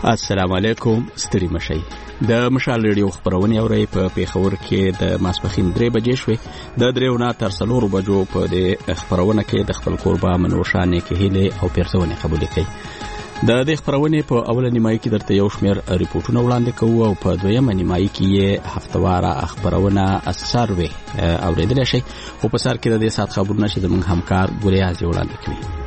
السلام علیکم. ستړي مشئ. د مشال ریډیو خبرونه اوري په پیښور کې د ماسپخین 3 بجې شوې. د 3 نه تر 4 بجو په د خبرونه کې د خپل قربا منوشانه کې هله او پیرسونه قبول کړي. د خبرونه په اوله نیمایي کې درته یو شمېر ریپورتونه وړاندې کوو او په دویمه نیمایي کې هفتواره خبرونه اثر وي اوریدل شي. خو په سر کې د دې سات خبرونه چې زموږ همکار ګوریاز وړاندې کوي.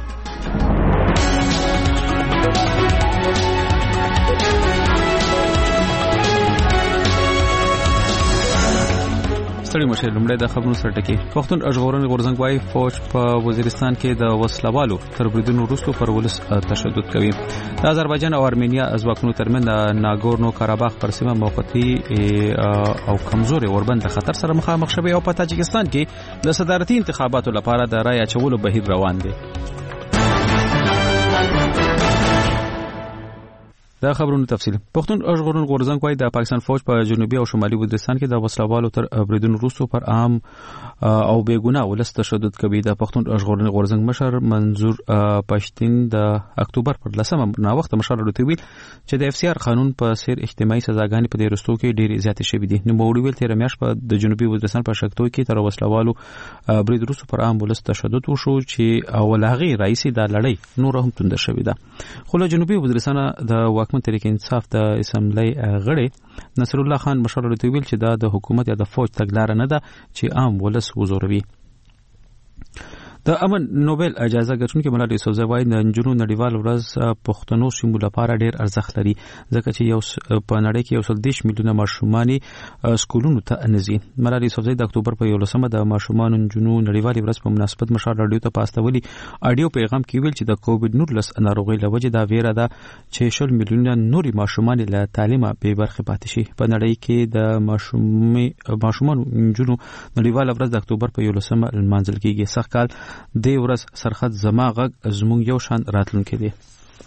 ستړي مشه لومړی د خبرونو سره ټکی. پښتون ژغورنې غورځنګ وايي فوج په وزیرستان کې د وسلوالو تر بریدونو وروسته پر ولس تشدد کوي. د آذربایجان او ارمینیا ځواکونو ترمنځ د ناګورنو کاراباخ پر سیمه موقتی او کمزوري اوربند د خطر سره مخامخ شوی او په تاجکستان کې د صدارتي انتخاباتو لپاره د رای اچولو بهیر روان دی. دا خبرونو تفصیل. پښتون ژغورنې غورځنګ وايي د پاکستان فوج په جنوبي او شمالي وزیرستان کې د وسلوالو تر بریدونو وروسته پر عام او بیګناه ولس تشدد کوي. د پښتون ژغورنې غورځنګ مشر منظور پښتين د اکتوبر پر 10 نا وخت مشر ورته ویل چې د اف سی آر قانون په سیر اجتماعي سزاګانې په دې رستو کې ډېری زیاتې شوې دي. نو موړي ویل تیر میاش په د جنوبي وزیرستان په شکتو کې تر وسلوالو برید وروسته پر عام ولس تشدد وشو چې اول هغه رئیس د لړۍ نور هم توند شوې ده. خو له جنوبي وزیرستان د واکمن تحریک انصاف د اسمبلی غړي نصر الله خان مشر ورته ویل چې دا د حکومت یا د فوج تګلارې نه ده چې عام ولس وزوروي. د امن نوبل اجازه ګټونکي ملالۍ یوسفزۍ وايي د نجونو نړیوال ورځ پښتنو سیمو لپاره ډېر ارزښت لري ځکه چې یو په نړۍ کې 110 میلیونه ماشومان سکولونو ته نزي. ملالۍ یوسفزۍ د اکتوبر په 11 د ماشومان نجونو نړیوال ورځ په مناسبت مشال رادیو ته پاستولي اډیو پیغام کې ویل چې د کووډ 19 ناروغي لوجه دا ویره ده چې 100 میلیونه نوري ماشومان له تعلیمه به برخه پاتې شي. په نړۍ کې د ماشومان نجونو نړیوال ورځ د اکتوبر په 11 لمانځل کیږي. سخکال د ورځ سرحد زما غږ زموږ یو شان راتلونکي دي.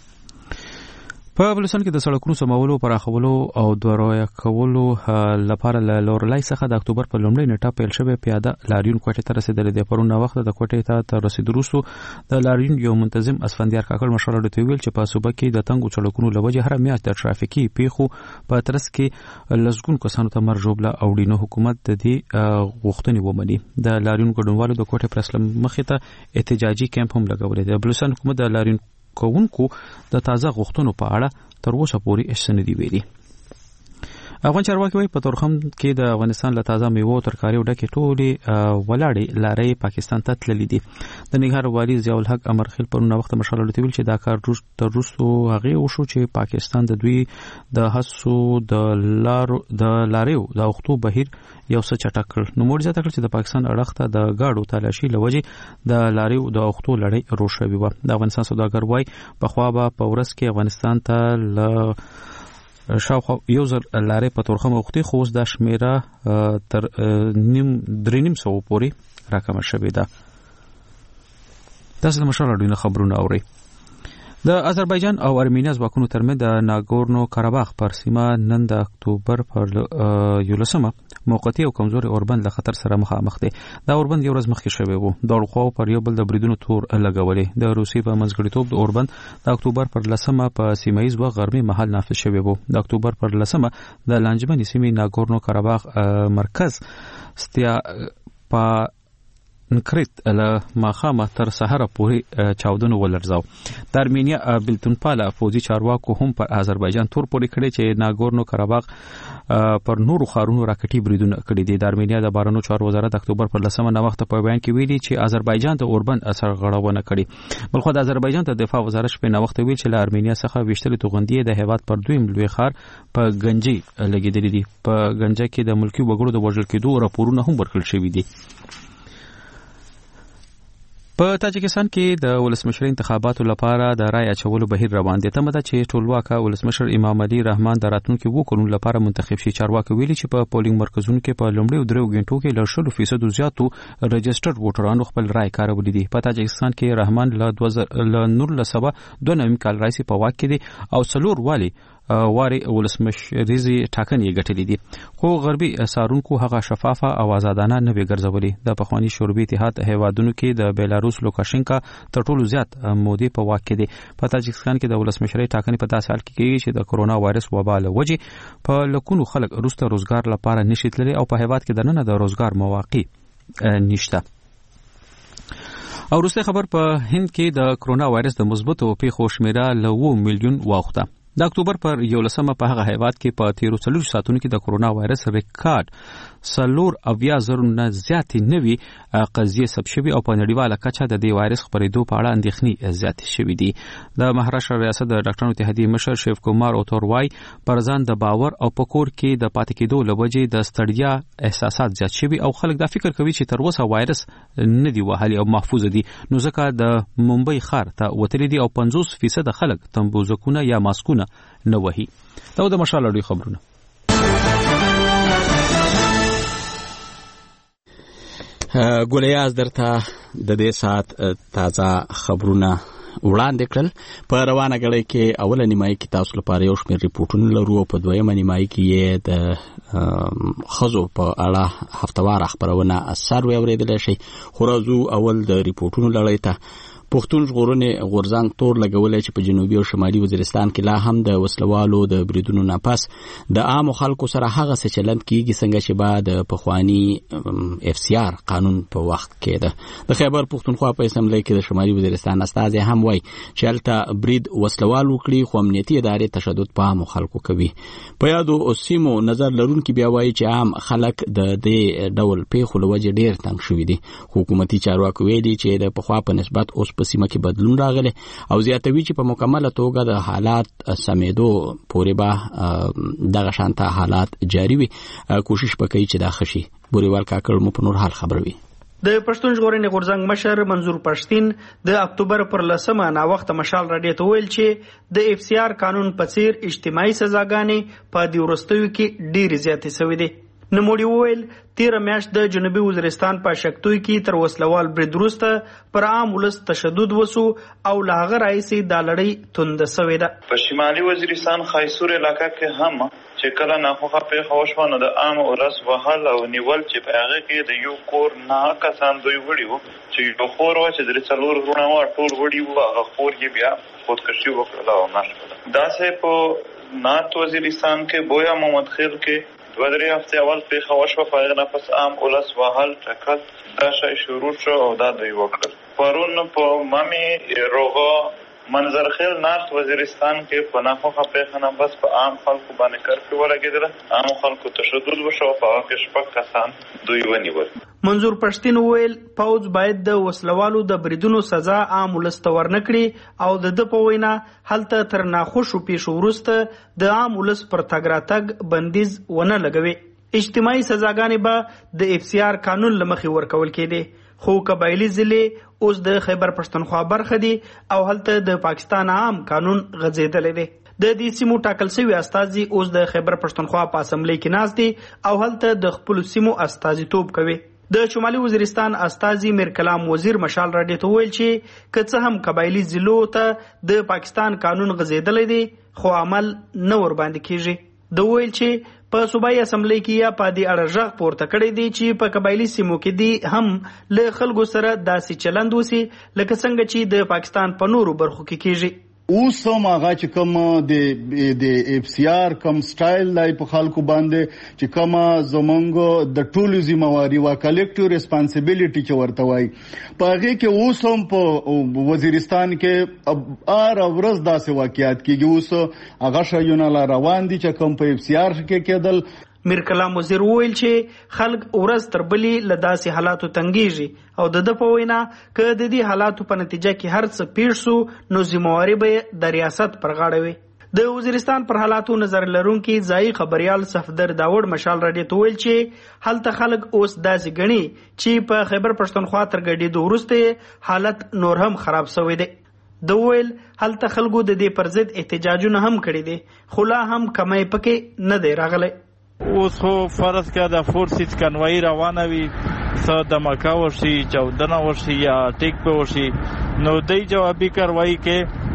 په بلوچستان کې د سړکونو سمولو پراخولو او دوړایا کولو لپاره له لورلای څخه د اکتوبر په لومړۍ نیټه پیل شوی پیاده لاریون کوټې ته رسیدلې ده. پرون وخت د کوټې ته رسیدو وروسته د لاریون یو منتظم اسفندیار کاکړ مشر ډېر ویل چې په صوبه کې د تنګو سړکونو لوجه هر میاشت د ترافیکي پیښو په ترڅ کې لزګون کسانو ته مرجوبله اوړي. نو حکومت د دې غوښتنې ومني. د لاریون ګډونوالو د کوټې پر اسلام مخې ته احتجاجي کیمپ هم لګولې ده. بلوچستان حکومت د لاریون کوونکو د تازه غوښتنو په اړه تر اوسه پورې هیڅ نه دی ویلي. افغان چارواکي وايي په تورخم کې د افغانستان له تازه میوو ترکاریو ډکې ټولې ولاړې لارې پاکستان ته تللې دي. د ننګرهار والي ضیاء الحق امرخیل پرونه وخت مشال ورته ویل چې دا کار تر وروسته هغه وشو چې پاکستان د دوی د هڅو د لاریو د اوختو بهیر یو څه چټک کړ. نو موږ ځکه چې د پاکستان اړخ ته د گاډو تلاشي لوجه د لاریو د اوختو لړۍ روښوي و. د افغانستان سوداګر وايي په خوا به په ورځ کې افغانستان ته ل شاوخوا یو زر لارې په تورخم اوختي خو اوس د شمیره تر 300 پورې راکمه شوې ده. تاسو د مشال اډوینه خبرونه اورئ. د آذربایجان او ارمینیا ځواکونو ترمنځ د ناګورنو کاراباخ پر سیمه نن د اکتوبر پر 11 موقتی او کمزوري اوربند له خطر سره مخامخ دي. دا اوربند یو ورځ مخکې شوی وو. د خو پر یو بل د بریدونو تور لګولې. د روسي په منځګړیتوب د اوربند د اکتوبر پر 10 په سیمایي ځواک غربي محل نافذ شوی وو. د اکتوبر پر 10 د لانجمن سیمې ناګورنو کاراباخ مرکز ستیا په نکریت له ماخامه تر سحر پورې چاودنو ولرځاو. د ارمینیا بلتونپاله فوجي چارواکو هم پر آذربایجان تور پورې کړي چې ناګورنو کاراباخ پر نورو خارونو راکټي بریدونه کړي دي. د ارمینیا د بارنو چارو وزارت اکتوبر پر 10 نه وخت په بیان کې ویلي چې آذربایجان د اوربند اثر غړونه کړي. بلخو د آذربایجان ته دفاع وزارت په نو وخت ویل چې له ارمینیا څخه وشتل توغندي د هیواد پر دویم لوی خار په گنجي لګیدلې دي. په گنجه کې د ملکی وګړو د وژل کېدو راپورونه هم ورکړل شوي دي. په تاجکستان کې د ولسمشر انتخاباتو لپاره د رای اچولو بهیر روان دي. تمه ده چې ټولواکه ولسمشر امام علي رحمان د راتلونکي 2 کلونو لپاره منتخب شي. چارواکي ویلي چې په پولینګ مرکزونو کې په لومړیو 3 غنټو کې له 100% زیاتو رجسټرډ ووټرانو خپل رای کارولې دي. په تاجکستان کې رحمان له 1992 کال راځي په واک کې دي او څلور والي واري ولسمشریزي ټاکنې ګټلې دي خو غربي سارونکو هغه شفافه او آزادانه نه وی ګرځولې د پخوانی شوروي اتحاد هیوادونو کې د بیلاروس لوکاشنکا تر ټولو زیات مودي په واک کې دي په تاجکستان کې د ولسمشرۍ ټاکنې په داسې حال کې کېږي چې د کورونا وایرس وبا له وجې په لکونو خلک روسته روزګار لپاره نشي تللی او په هیواد کې دننه د روزګار مواقع نشته او روسي خبر په هند کې د کورونا وایرس د مثبتو پیښو شمیره له 2 میلیون واوښته د اکتوبر پر 11 په هغه هیواد کې په 13 ساعتونو کې د کورونا وایرس ریکارډ 4.0 نه زیاتې نوي قضیې ثبت شوي او په نړیواله کچه د دې وایرس خپرېدو په اړه اندېښنې زیاتې شوي دي د مهاراشټر ریاست د ډاکټرانو اتحادیې مشر شیو کمار اوتوروای پر ځان د باور او په کور کې د پاتې کېدو له وجې د ستړیا احساسات زیات شوي او خلک دا فکر کوي چې تر اوسه وایرس نه دی وهلي او محفوظ دي نو ځکه د ممبئی ښار ته وتلي دي او 50% خلک تمبوزکونه یا ماسکونه نه وهي دا د مشال اړوي خبرونه ګولیاز درته د دې سات تازه خبرونه وړاندې کړل په روانه غړي کې اوله نیمایي کې تاسو لپاره یو شمېر ریپورتونه لرو او په دویمه نیمایي کې د خزو په اړه هفتوار خبرونه اثر اوریدل شي خو راځو اول د ریپورتونو لړۍ ته پښتون ژغورنې غورځنګ تور لګولې چې په جنوبي او شمالي وزیرستان کې لا هم د وسلوالو د بریدونو نه پس د عامو خلکو سره هغه څه چلند کیږي څنګه چې بعد پخوانی اف سی آر قانون په وخت کې ده د خیبر پښتونخوا په اسمبلی کې د شمالي وزیرستان استازي هم وایي چې هلته برید وسلوال وکړي خو امنیتي ادارې تشدد په عامو خلکو کوي په یادو سیمو نظر لرونکي بیا وایي چې عام خلک د دې ډول پیښو له وجې ډېر تنګ شوي دي حکومتي چارواکو ویلي چې د پخوا په نسبت اوس په سیمه کې بدلون راغلی او زیاتوي چې په مکمله توګه د حالات سمېدو پورې به دغه شانته حالات جاری وي کوشش وکړي چې دا خشي بوريوال کاکړ مو په نور حال خبروي د پښتون ژغورنې غورځنګ مشر منظور پښتين د اکتوبر پر 10 نا وخت مشال راډیو ته ویل چې د اف سی آر قانون په څیر اجتماعي سزاګانې په دې ورستیو کې ډېر زیاتې شوې دي نموړي وویل 13 میاشت د جنوبي وزیرستان په شکتوي کې تر وسلوال برید وروسته پر عام ولس تشدد وسو او لاغه راځي د لړۍ توند سوي ده په شمالي وزیرستان خایسور علاقې کې هم چې کله ناخوخه پیښه وشوه نو د عام ولس وهل او نیول چې په هغه کې د یو کور نه کسان دوی وړي وو چې یو خور و چې د څلور ورونه و ټول وړي وو هغه خور یې بیا خودکشي وکړه او نشو دا سه په نارت وزیرستان کې بویا محمد خیل کې 2-3 هفته اول پیښه وشوه په هغه نفس عام ولس وهل ټکل دا شی شروع شو او دا دوی وکړل پرون په مامي روغه منظر خیل نارت وزیرستان کې په ناخوخه پیښه نه بس په عام خلکو باندې کرفیو ولګېدل عام خلکو تشدد وشو په هغه کې شپږ کسان دوی ونیول منظور پښتين وویل پوز باید د وسلوالو د بریدونو سزا عام ولست ورنکړي او د په وینا هلته تر ناخوشو پیښو وروسته د عام ولس پر تګ راتګ بندیز ونه لګوي اجتماعي سزاګانې به د اف سی آر قانون لمخې ورکول کېدي خو قبایلی ضلع اوس د خیبر پښتونخوا برخه دي او هلته د پاکستان عام قانون غځېدلی دی د دې سیمو ټاکل شوی استازي اوس د خیبر پښتونخوا په اسمبلی کې ناست دي او هلته د خپل سیمو استازیتوب کوي د شمالي وزیرستان استازي میر کلام وزیر مشال راډیو ته ویل چې کڅه هم قبایلی ضلعو ته د پاکستان قانون غځېدلی دی خو عمل نه ور باندې کیږي د ویل چې په صوبایي اسمبلی کې یا په دې اړه ژغ پورته کړی دی چې په قبایلی سیمو کې دی هم له خلکو سره داسې چلند وسی لکه څنګه چې د پاکستان په نورو برخو کې کیږي اوس هم هغه چې کوم د اف سی آر کوم سټایل لای په خلکو باندې چې کوم زمونږ د ټولو ذمہواری وا کلیکټیو ریسپانسیبিলিټي چې ورته وای په هغه کې اوس هم په وزیرستان کې ار ورځ داسې واقعیت کېږي اوس هغه شایونه روان دي چې کوم په اف سی آر کې کېدل میر کلام وزیر ویل چې خلک ورځ تر بلې له داسې حالاتو تنګیږي او د په وینا که د دې حالاتو په نتیجه کې هر څه پیښ شو نو ذمہواری به د ریاست پر غاړه وي د وزیرستان پر حالاتو نظر لرونکي ځای خبريال صفدر داوود مشال راډیو ته ویل چې هلته خلک اوس داسې غني چې په خیبر پښتونخوا تر ګډېدو وروسته حالت نور هم خراب شوی دی د ویل هلته خلکو د دې پر ضد احتجاجونه هم کړي دي خو لا هم کمای پکې نه دی راغلی اوس خو فرض کړه د فورسز کنوای روانه وي څه دمکا وشي چودنه وشي یا ټیک په وشي نو دای جوابي کاروایی کې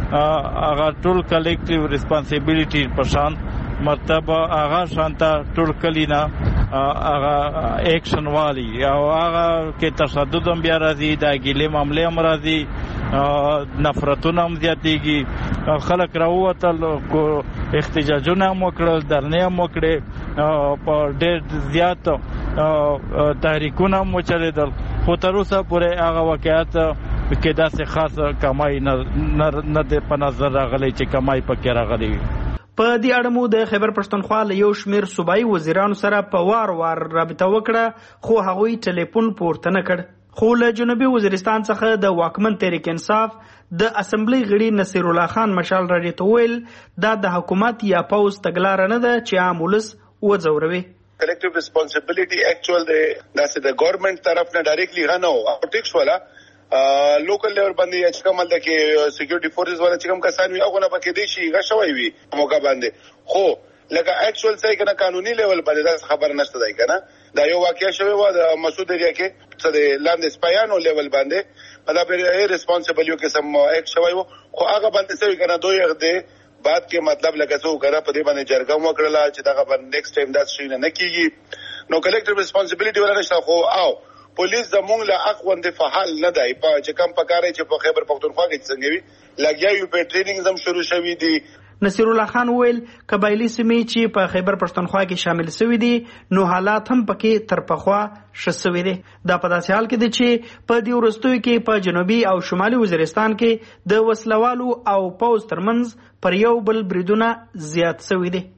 هغه ټول کلیکټیو ریسپانسیبিলিټي پشان مرتبه هغه شانته ټول کلینا هغه اکشن والی او هغه کې تشدد هم بیا راځي د ګیلې معاملې هم راځي نفرتونه هم زیاتېږي خلک راووتل کو احتجاجونه هم وکړل درنې هم وکړې په ډېر زیات تحریکونه هم وچلېدل خو تر اوسه پورې هغه واقعیت کې داسې خاص کمای نه د په نظر راغلی چې کمای پکې راغلی په دې اړه مو د خیبر پښتونخوا له یو شمیر صوبایي وزیرانو سره په وار رابطه وکړه خو هغوی ټلیفون پورته نه کړ خو له جنوبي وزیرستان څخه د واکمن تحریک انصاف د اسمبلی غړي نصیر الله خان مشال راډیو ته ویل دا د حکومت یا پوز تګلاره نه ده چې عام ولس وځوروي collective responsibility actual the government طرف نه ډایرکټلی غنو او ټیکس والا لوکل لیول باندې چې کوم د کې سکیورټي فورسز والا چې کوم کسان وي هغه نه پکې دي شي غشوي وي موګه باندې خو لکه اکچوال ځای کنه قانوني لیول باندې دا خبر نشته دی کنه دا یو واقعیا شوی و د مسعود ایریا کې څه د لاندې سپایانو لیول باندې مطلب یې ریسپانسیبل یو قسم اکټ شوی و خو هغه باندې څه کنه دوی هغه بعد کې مطلب لکه څو کنه په دې باندې جرګه مو کړل چې دا باندې نیکسټ ټایم دا شي نه کیږي نو کلیکټیو ریسپانسیبিলিټي ولا نشته خو او پولیس زمونږ له اخوند فعال نه دی په چې کم پکاره چې په خیبر پختونخوا کې څنګه وی لګیا یو په ټریننګ زم شروع شوی دی نصیر الله خان ویل قبایلی سیمې چې په خیبر پښتونخوا کې شامل شوي دي نو حالات هم پکې تر پخوا ښه شوي دي دا په داسې حال کې دي چې په دې وروستیو کې په جنوبي او شمالي وزیرستان کې د وسلوالو او پوز ترمنځ پر یو بل بریدونه زیات شوي دي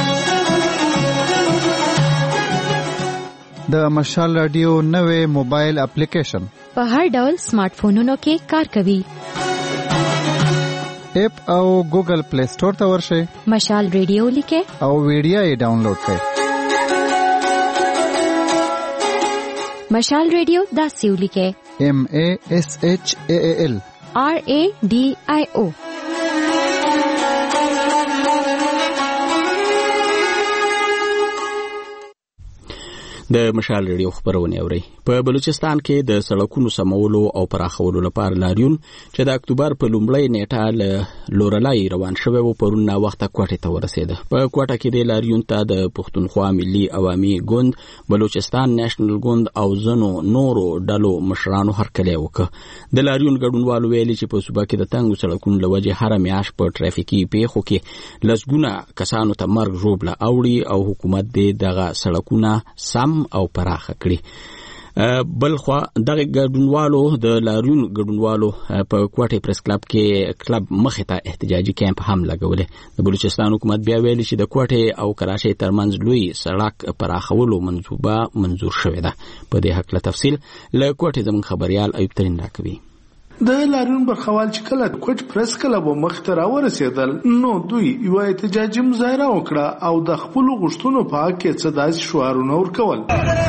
د مشال رادیو نوې موبایل اپلیکیشن په هر ډول سمارټ فونونو کې کار کوي اپ او ګوګل پلی سٹور ته ورشئ مشال ریډیو لیکه او ویډیو یې ډاونلوډ کړئ مشال ریډیو داسې ولیکئ MASHAAL RADIO د مشال ریډیو خبرونه اوري په بلوچستان کې د سړکونو سمولو او پراخولو لپاره لاریون چې د اکتوبر په لومړۍ نیټه له لورلای روان شوی و پرون نا وخت کوټه ته ورسېده په کوټه کې د لاریون ته د پښتونخوا ملي عوامي ګوند بلوچستان نېشنل ګوند او زنو نورو ډلو مشرانو هرکلی وکړ د لاریون ګډونوالو ویلي چې په صوبه کې د تنګو سړکونو لوجه هر میاش په ټرافیکي پیښو کې لسګونه کسانو ته مرګ ژوبله اوړي او حکومت دغه سړکونه سم او پراخه کړي بلخوا دغه ګډونوالو د لاریون ګډونوالو په کوټه پریس کلب کې کلب مخې ته احتجاجي کیمپ هم لګولې د بلوچستان حکومت بیا ویلي چې د کوټه او کراچۍ ترمنځ لوی سړک پراخولو منصوبه منظور شوې ده په دې حق له تفصیل له کوټه زموږ خبريال ایوب ترين راکوي د لاریون برخوال چې کله کوټ پریس کلب مخته راورسېدل نو دوی یو احتجاجي مظاهره وکړه او د خپل غوښتنو په حق کې څه داسې شعارونه ورکول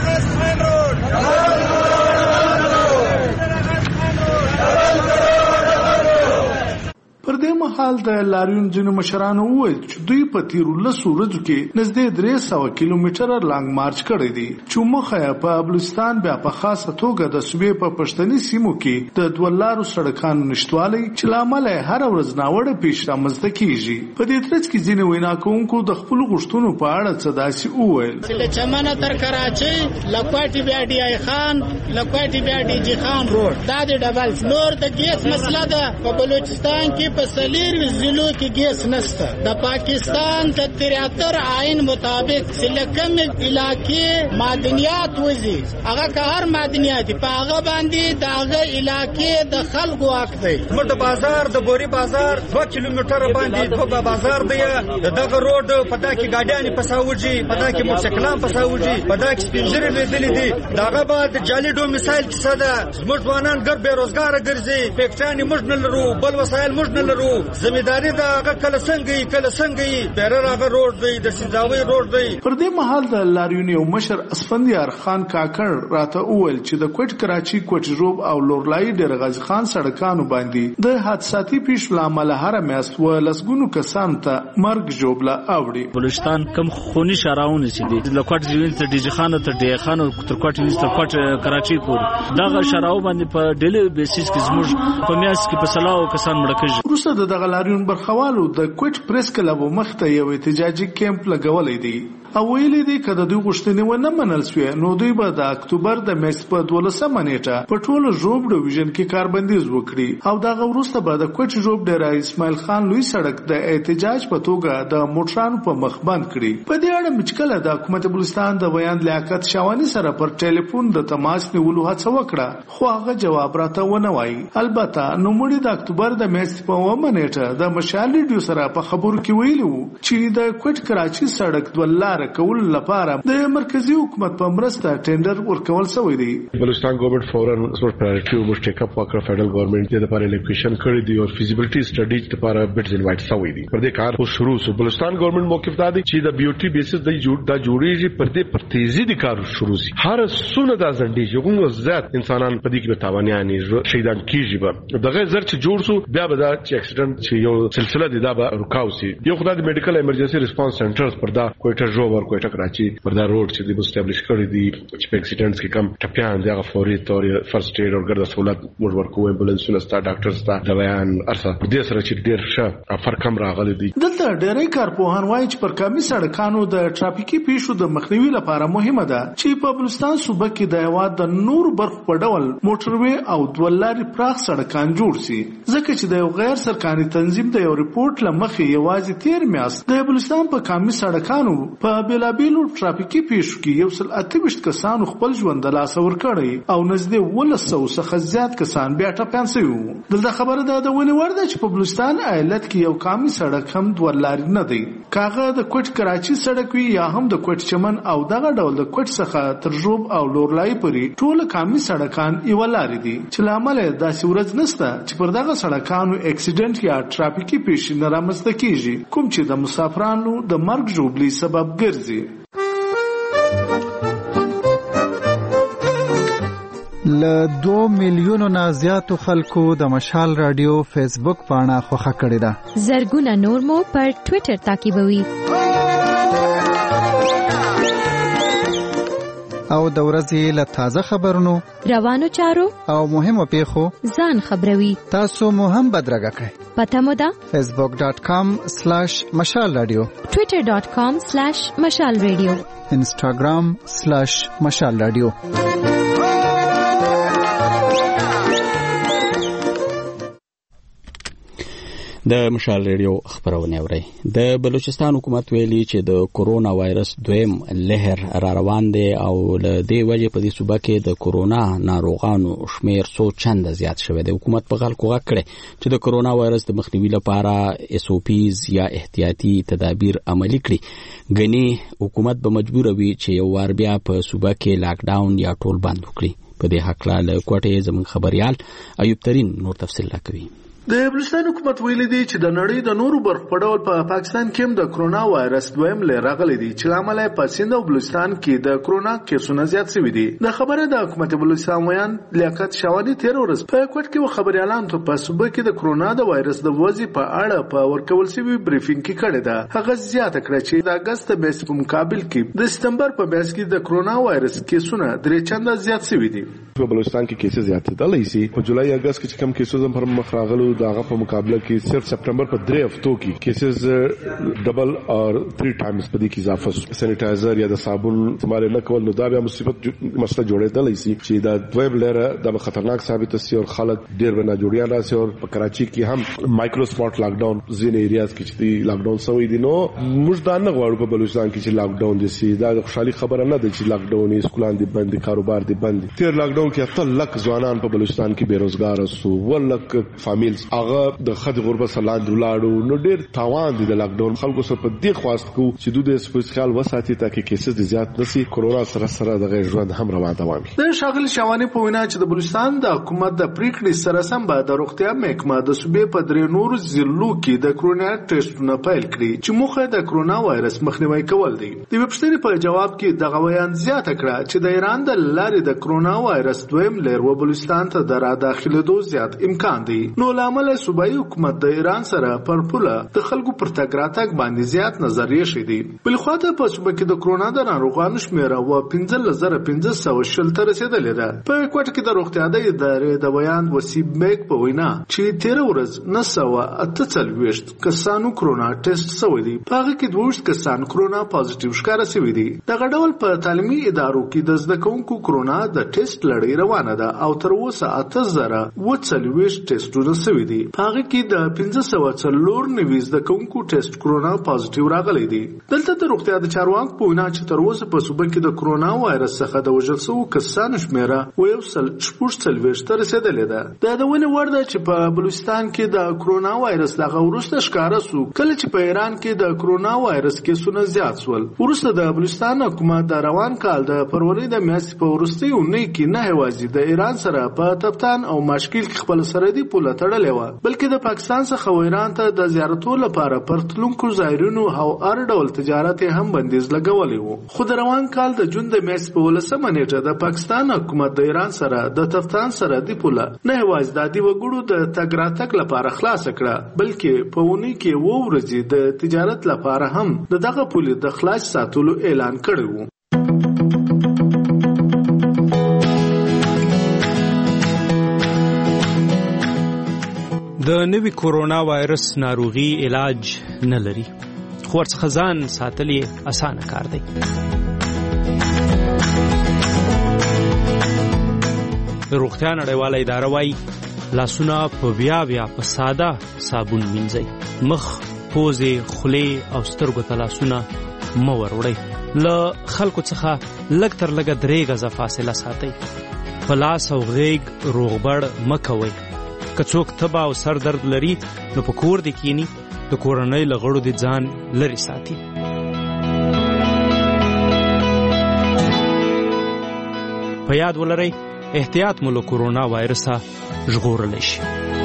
پر دې مهال د لاریون ځینو مشرانو وویل چې دوی په تیرو 10 ورځو کې نږدې 300 کیلومتره لانګ مارچ کړی دی چې مخه په بلوچستان بیا په خاصه توګه د صوبې په پښتني سیمو کې د دولارو سړکانو نشټوالي چې لامل هر ورځ ناوړه پیښ رامنځته کیږي په دې ترڅ کې ځینې وینا کوونکو د خپل غوښتنو په اړه څه داسې وویل چې چمنه تر کراچۍ لکواټي بیا ډي آی خان لکواټي بیا ډي جی خان روډ دا د ډبل فلور د ګیس مسله ده په بلوچستان کې په سلیر ضلعو کې ګیس نشته د پاکستان د 73 آئین مطابق سلکم علاقې معدنیات وزي هغه که هر معدنیات په هغه باندې د هغه علاقې د خلکو حق دی موږ د بازار د بوري بازار 2 کیلومتره باندې په بازار دی دغه روډ په دغه ګاډیان پساوږي په دغه موټرسایکلان پساوږي په دغه سپینځري لیدلې دي دغه بعد جالي ډومیسایل څه ده زموږ ځوانان ګر بیروزګار ګرځي پښتاني موږ نه لرو بل وسایل موږ نه لرو زمیداری دا هغه کله څنګه بیرر هغه روډ دی د سینداوي روډ دی پر دې مهال د لاریون یو مشر اسفندیار خان کاکړ راته وویل چې د کوټ کراچي کوټ روب او لورلای ډیر غازی خان سړکانو باندې د حادثاتي پیښو لامل هر میاشت و لسګونو کسان ته مرګ جوړله اوړي بلوچستان کم خونی شاراونه چې د کوټ ځوین ته ډیجی خان ته ډی خان تر کوټ کراچي پور دغه شاراو باندې په ډیلی بیسیس کې زموږ په میاشت کې په سلاو کسان مړ کېږي وروسته د دغه لاریون برخوالو د کوټ پریس کلب مخ ته یو احتجاجي کیمپ لګولې دی او ویلي دی که د دوی غوښتنې ونه منل سوې نو دوی به د اکتوبر د میاشتې په 12مه نیټه په ټوله ژوب ډویژن کې کاربندیز وکړي او دغه وروسته به د کوټ ژوب ډیره اسماعیل خان لوی سړک د احتجاج په توګه د موټرانو په مخ بند کړي. په دې اړه مچکله د حکومت بلوچستان د بیان لیاقت شاوانی سره پر ټلیفون د تماس نیولو هڅه وکړه خو هغه جواب راته ونه وایي. البته نوموړي د اکتوبر د میاشتې په 9مه نیټه د مشال ریډیو سره په خبرو کې ویلي وو چې د کوټ کراچي سړک دوه کول لپاره د مرکزی حکومت په مرسته ټینډر ورکول شوی دی. بلوچستان ګورنمنت فورن سپورت پرایورټي او ټیک اپ وکړه فدرل ګورنمنت د لپاره الیکویشن کړی دی او فیزیبিলিټی سټډیز لپاره بیډز انوایټ شوی دی. پر دې کار خو شروع شو. بلوچستان ګورنمنت موقف دا دی چې د بیوټي بیسس د جوړیږي پر دې پر تیزی د کار شروع شي. هر سونه د ځنډي یو زیات انسانان په دې کې به تاوانیان شهیدان کیږي. به دغه زر چې جوړ شو بیا به دا چې اکسیډنټ چې یو سلسله دی دا به رکاوسي. یو خدای د میډیکل ایمرجنسي ریسپانس سنټرز پر دا کوټه جوړ ورکوي کراچي پر دا روډ چې د اسټابلیش کړی دی چې په اکسیډنټس کې کم ټپیان دی هغه فوري تور فرست ایډ او ګرځه سہولت موږ ورکوو. امبولانسونه ستا ډاکټر ستا دوایان ارسه پر دې سره چې ډیر ښه فرق هم راغلی دی. دلته ډېری کارپوهان وایي چې پر کامي سړکانو د ټرافیکي پیښو د مخنیوي لپاره مهمه ده چې په بلوچستان صوبه کې د هیواد د نور برخو په ډول موټروي او دوه پراخ سړکان جوړ شي ځکه چې د یو غیر سرکاري تنظیم د یو ریپورت لمخې یوازې 13 میاشت د بلوچستان په کامي سړکانو په بیلابیلو ټرافیکي پیښو کې 128 کسانو خپل ژوند د لاسه ورکړی او نږدې 100 څخه زیات کسان بیا ټپیان شوي وو. دلته خبره ده د ونې وړ ده چې په بلوچستان ایالت کې یو کامي سړک هم دوه لارې نه دی. کاغه د کوټ کراچي سړک وي یا هم د کوټ چمن او دغه ډول د کوټ څخه تر ژوب او لورلای پورې ټول کامي سړکان یو لارې دي چې لامل داسې ورځ نشته چې پر دغه سړکانو اکسیډنټ یا ټرافیکي پیښې نه رامنځته کیږي کوم چې د مسافرانو د مرګ ژوبلي سبب ګرځي. ل 2 میلیونو نه زیاتو خلکو د مشال رادیو فیسبوک پاڼه خوښه کړې ده. زرګونه نور مو پر ټوئیټر تعقیبوي او د ورځې له تازه خبرونو روانو چارو او مهمو پیښو ځان خبروي. تاسو مو هم بدرګه کړئ. پته مو ده facebook.com/mashalradio twitter.com/mashalradio instagram/mashalradio. د مشال ریډیو خبرونه اوري. د بلوچستان حکومت ویلي چې د کورونا وایرس دویم لهر را روان دی او له دې وجې په دې صوبه کې د کورونا ناروغانو شمیر څو چنده زیات شوی دی. حکومت په خلکو غږ کړی چې د کورونا وایرس د مخنیوي لپاره SOPs یا احتیاطي تدابیر عملي کړي. غني حکومت به مجبور وي چې یو وار بیا په صوبه کې لاک ډاون یا ټول بند وکړي. په دې حق له کوټې زموږ خبريال ایوب ترين نور تفصیل راکوي. د بلوچستان حکومت ویلي دی چې د نړۍ د نورو برخو په ډول په پاکستان کې هم د کرونا وایرس دویم لهر راغلی دی چې لامل یې په سیند او بلوچستان کې د کرونا کیسونه زیات شوي دي. د خبره د حکومت بلوچستان ویان لیاقت شاوانی 13 ورځ په کوټ کې خبريالان ته په صوبه کې د کرونا د وایرس د وضعیت په اړه په ورکول شوی بریفینګ کې کړی ده. هغه زیاته کړه چې د اگست میاشتې په مقابل کې د سپتمبر په میاشت کې د کرونا وایرس کیسونه 3 چنده زیات شوي دي. په بلوچستان کې کیسز زیات دي. لایسي په جولای اگست کې کم کیسز هم پر مخ راغلو. دغه په مقابله کې صرف سپتمبر په 3 هفتو کې کیسز ډبل اور 3 ټایمز په دې کې اضافه شو. سینیټایزر یا د صابون استعمال نه کول نو دا بیا مصیبت مسله جوړېدل شي چې دا دویم لهر د خطرناک ثابت شي او خلک ډیر نه جوړیان راسي. او په کراچي کې هم مایکرو سپاٹ لاک ډاون ځینې ایریاز کې چې لاک ډاون شوی دي. نو موږ دا نه غواړو په بلوچستان کې چې لاک ډاون دي شي. دا خوشحالي خبره نه ده چې لاک ډاون اسکولان دي بند، کاروبار دي بند. تیر لاک ډاون کې اتل لک ځوانان په بلوچستان کې بیروزګار شو. ولک فامیلز هغه د خد غربت سلاند ولاړو. نو ډیر تاوان دي د لاک ډاون. خلکو سره په دې خواست کو چې دوی د سپیشال وساتي ترڅو کیسز زیات نشي. کورونا سره د غیر ژوند هم روان دوامي. د شاغل شوانی په وینا چې د بلوچستان د حکومت د پریکړې سره سم به د روغتیا محکمه د صوبې په 3 نورو ضلعو کې د کرونا ټیسټونه پیل کړي چې موخه د کرونا وایرس مخنیوي کول دي. د وبښتنې په جواب کې د غویان زیاته کړه چې د ایران د لارې د کرونا وایرس دویم لهر و بلوچستان ته د را داخلېدو زیات امکان دی. نو لا امله صوبایي حکومت د ایران سره پر پوله د خلکو پر تګ راتګ باندې زیات نظریه شیدي. بل خواته په صوبه کې د کرونا د ناروغانو شمیره و 15500 ته رسیدلې ده. په کوټه کې د روغتیا د ادارې د بیان وسیب بیگ په وینا چې 13 ورځ 948 کسانو کرونا ټیسټ شوی دی. په هغه کې 2 کسان کرونا پازیټیو ښکاره شوی دي. دغه ډول په تعلیمي ادارو کې د زده کوونکو کرونا د ټیسټ لړۍ روانه ده او تر اوسه 8040 ټیسټونه شوي دي. په هغه کې د 1594 زده کوونکو ټیسټ کرونا پازیټیو راغلی دی. دلته د روغتیا د چارواکو په وینا چې تر اوسه په صوبه کې د کرونا وایرس څخه د وژل شوو کسانو شمیره 140 ته رسیدلې ده. دا د ونې وړ ده چې په بلوچستان کې د کرونا وایرس دغه وروسته ښکاره شو کله چې په ایران کې د کرونا وایرس کیسونه زیات شول. وروسته د بلوچستان حکومت د روان کال د فروری د میاشتې په وروستۍ اونۍ کې نه یوازې د ایران سره په تفتان او مشکل کې خپل سرحدي پوله تړلې وه بلکې د پاکستان څخه ایران ته د زیارتو لپاره پرتلونکو زایرونو او هر ډول تجارت هم بندیز لګولی و. خو د روان کال د جون د میاشتې په 18 نیټه د پاکستان حکومت د ایران سره د تفتان سرحدي پوله نه یوازې د عادي وګړو د تګ راتګ لپاره خلاص کړه بلکې په اونۍ کې 2 ورځې د تجارت لپاره هم دغه پولې د خلاص ساتلو اعلان کړی و. د نوي کورونا وایرس ناروغي علاج نه لري خو ورڅخه ځان ساتل یې اسانه کار دی. د روغتیا نړیواله اداره وايي لاسونه په بیا په ساده صابون مینځئ. مخ، پوزې، خولې او سترګو ته لاسونه مه وروړئ. له خلکو څخه لږ تر لږه 3 غزه فاصله ساتئ. په لاس او غیږ روغبړ مه کوئ. که څوک تبه او سر درد لري نو په کور دې کینی د کورنۍ له غړو دې ځان لرې ساتي. په یاد ولرئ احتیاط مو له کورونا وایرسه ژغورلی شي.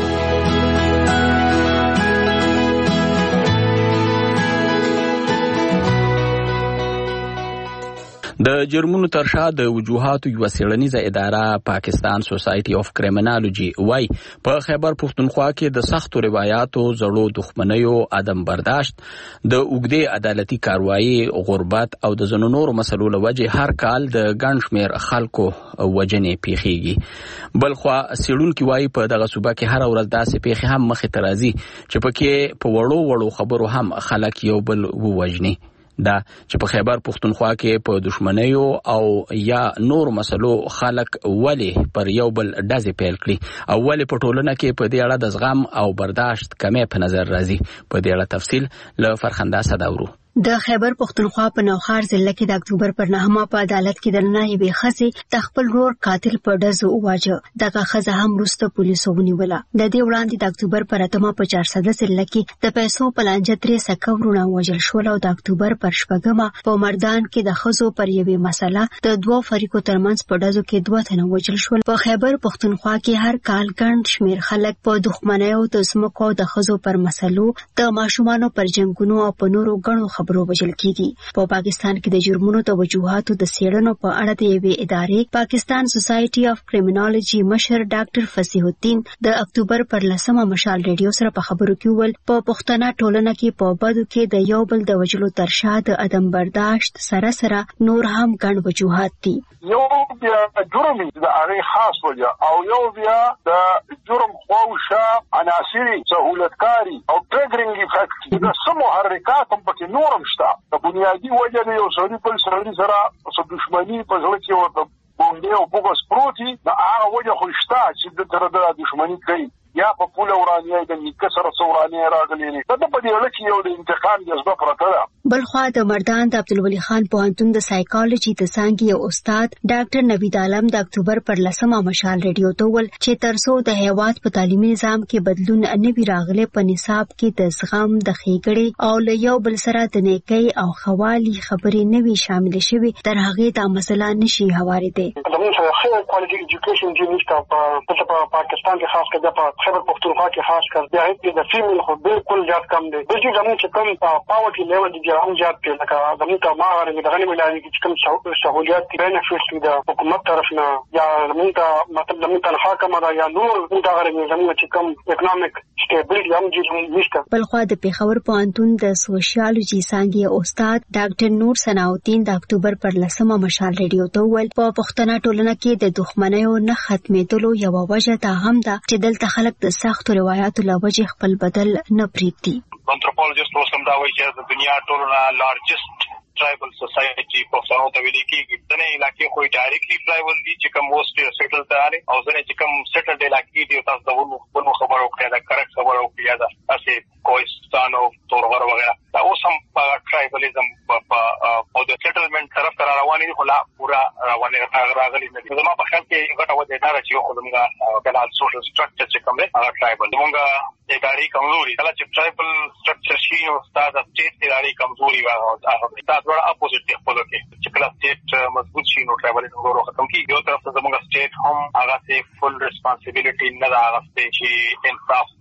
د جرمونو تر شا د وجوهاتو یو څېړنیزه اداره پاکستان سوسایټي اف کریمینالوجي وايي په خیبر پښتونخوا کې د سختو روایتو، زړو دښمنیو، عدم برداشت، د اوږدې عدالتي کاروایی، غربت او د ځینو نورو مسلو له وجې هر کال د ګڼ شمېر خلکو وژنې پیښیږي. بلخوا څېړونکي وايي په دغه صوبه کې هره ورځ داسې پیښې هم مخې ته راځي چې پکې په وړو خبرو هم خلک یو بل ووژني. دا چې په خیبر پښتونخوا کې په دښمنیو او یا نور مسلو خلک ولی پر یو بل ډزې پیل کړي او ولی په ټولنه کې په دې اړه د زغم او برداشت کمی په نظر راځي. په دې اړه تفصیل له فرخنده صداورو. د خیبر پښتونخوا په نوخار ضلع کې د اکتوبر پر 9 په عدالت کې د ننه یوې ښځې د خپل ورور قاتل په ډزو وواژه. دغه ښځه هم وروسته پولیسو ونیوله. د دې وړاندې د اکتوبر پر 8 په 400 ضلع کې د پیسو په لانجه 3 سکه ورونه وژل شول او د اکتوبر پر 9 په مردان کې د ښځو پر یوې مسله د 2 فریقو ترمنځ په ډزو کې 2 تنه وژل شول. په خیبر پښتونخوا کې هر کال ګڼ شمېر خلک په دښمنیو، د ځمکو او د ښځو پر مسلو، د ماشومانو پر جنګونو او په نورو ګڼو خبرو وژل کیږي. په پاکستان کې د جرمونو د وجوهاتو د څېړنو په اړه د یوې ادارې پاکستان سوسایټي اف کریمینالوجي مشر ډاکټر فصیح الدین د اکتوبر پر 10 مشال ریډیو سره په خبرو کې وویل په پښتنه ټولنه کې په بدو کې د یو بل د وژلو تر شا د عدم برداشت سره نور هم ګڼ وجوهات دي. یو بیا جرم د هغه خاص وجه او یو بیا د جرم خوښه عناصر سہولتکاری او ټریګرینګ افیکټ د سمو حرکات هم پکې نورم شته. د بنیادی وجه د یو سړي په سړي سره څه دښمنی په ځل کې ورته بونډې او بوګس پروتي د هغه وجه خو شته چې د تر د دښمنی کوي یا په پوله ورانیه د نیکسر څورانیه راغلي. دا په دې لکه یو د انتقام جذبه پرته ده. بلخوا د مردان د عبدالولي خان پوهنتون د سایکالوجي د څانګې یو استاد ډاکټر نوید عالم د اکتوبر پر 10 مشال ریډیو ته وویل چې ترڅو د هیواد په تعلیمي نظام کې بدلون نه وي راغلی په نصاب کې د زغم، د ښېګړې او له یو بل سره د نیکۍ او خوالي خبرې نه وي شامل شوي تر هغې دا مسله نشي هوارېدی. د زموږ سره ښه کوالټي ایجوکیشن چې نشته په پاکستان کې خاص کر په خیبر پختونخوا کې خاص کر بیا هیڅ د فیمیل خو بالکل زیات کم دی. د چې زموږ چې کم پاورټي لیول دی هم زیات دی. لکه زموږ ته ما غواړي د غني ملایي چې کوم سہولیات دي بینفټس دي د حکومت طرف نه یا زموږ ته مطلب زموږ تنخوا کمه ده یا نور موږ غواړي زموږ چې کوم اکونومیک سټیبلیټي هم چې نشته. بلخوا د پیښور پوهنتون د سوشیالوجي څانګې استاد ډاکټر نور ثناءالدین د اکتوبر پر 10 مشال ریډیو ته وویل په پښتنه ټولنه کې د دښمنیو نه ختمېدلو یوه وجه دا هم ده چې دلته خلک د سختو روایتو له وجې خپل بدل نه پرېږدي. انتروپولوژیست اوس هم دا وایي چې د دنیا ټولنه لارجسټ ټرایبل سوسایټي پښتنو ته ویل کېږي. ځینې علاقې خو ډایرکټلی ټرایبل دي چې کوم موسټلی سیټل دي او ځینې چې کوم سیټل علاقې دي تاسو د ونو خبرو کړئ دا کریکټ خبرو کړئ دا اسې کوهستان او تورغر وغیرہ دا اوس هم په ټرایبلیزم او د سیټلمنټ طرف ته روانې دي خو لا پورا روانې راغلي نه دي. زما په خیال کې یو ګټه وجه دا ده چې خو زموږ بلا سوشل سټرکچر چې کوم دی هغه ټرایبل زموږ اداري کمزوري کله چې ټرایبل سټرکچر شي نو ستاسو سټیټ اداري کمزوري واغږي دا ډول اپوزیټ دی خپل کې چې کله سټیټ مضبوط شي نو ټرایبلیزم ورو ختم کیږي. یو طرف ته زموږ سټیټ هم هغه ته فل ریسپانسیبিলিټي نه ده هغه چې انصاف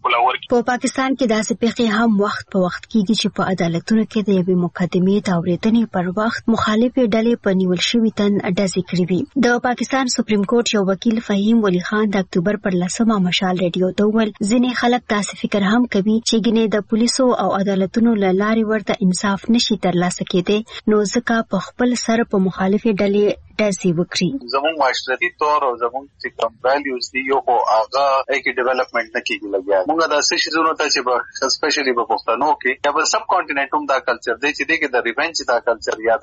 په پاکستان کې داسې پیښې هم وخت په وخت کېږي چې په عدالتونو کې د یوې مقدمې د اورېدنې پر وخت مخالفې ډلې په نیول شوي تن ډزې کړې وي. د پاکستان سپریم کورټ یو وکیل فهیم ولی خان د اکتوبر پر 10 مشال ریډیو ته وویل ځینې خلک داسې فکر هم کوي چې ګینې د پولیسو او عدالتونو له لارې ورته انصاف نشي ترلاسه کېدی نو ځکه په خپل سر په مخالفې ډلې ډزې وکړي. زموږ معاشرتي طور او زموږ چې کوم ویلیوز دي یو خو هغه کې ډیولپمنٹ نه کېږي لګیا. موږ د څه شیزونو ته چې په سپیشلی په پښتنو کې یا په سب کانټیننټ هم دا کلچر دی چې دغه د ریونج دا کلچر یا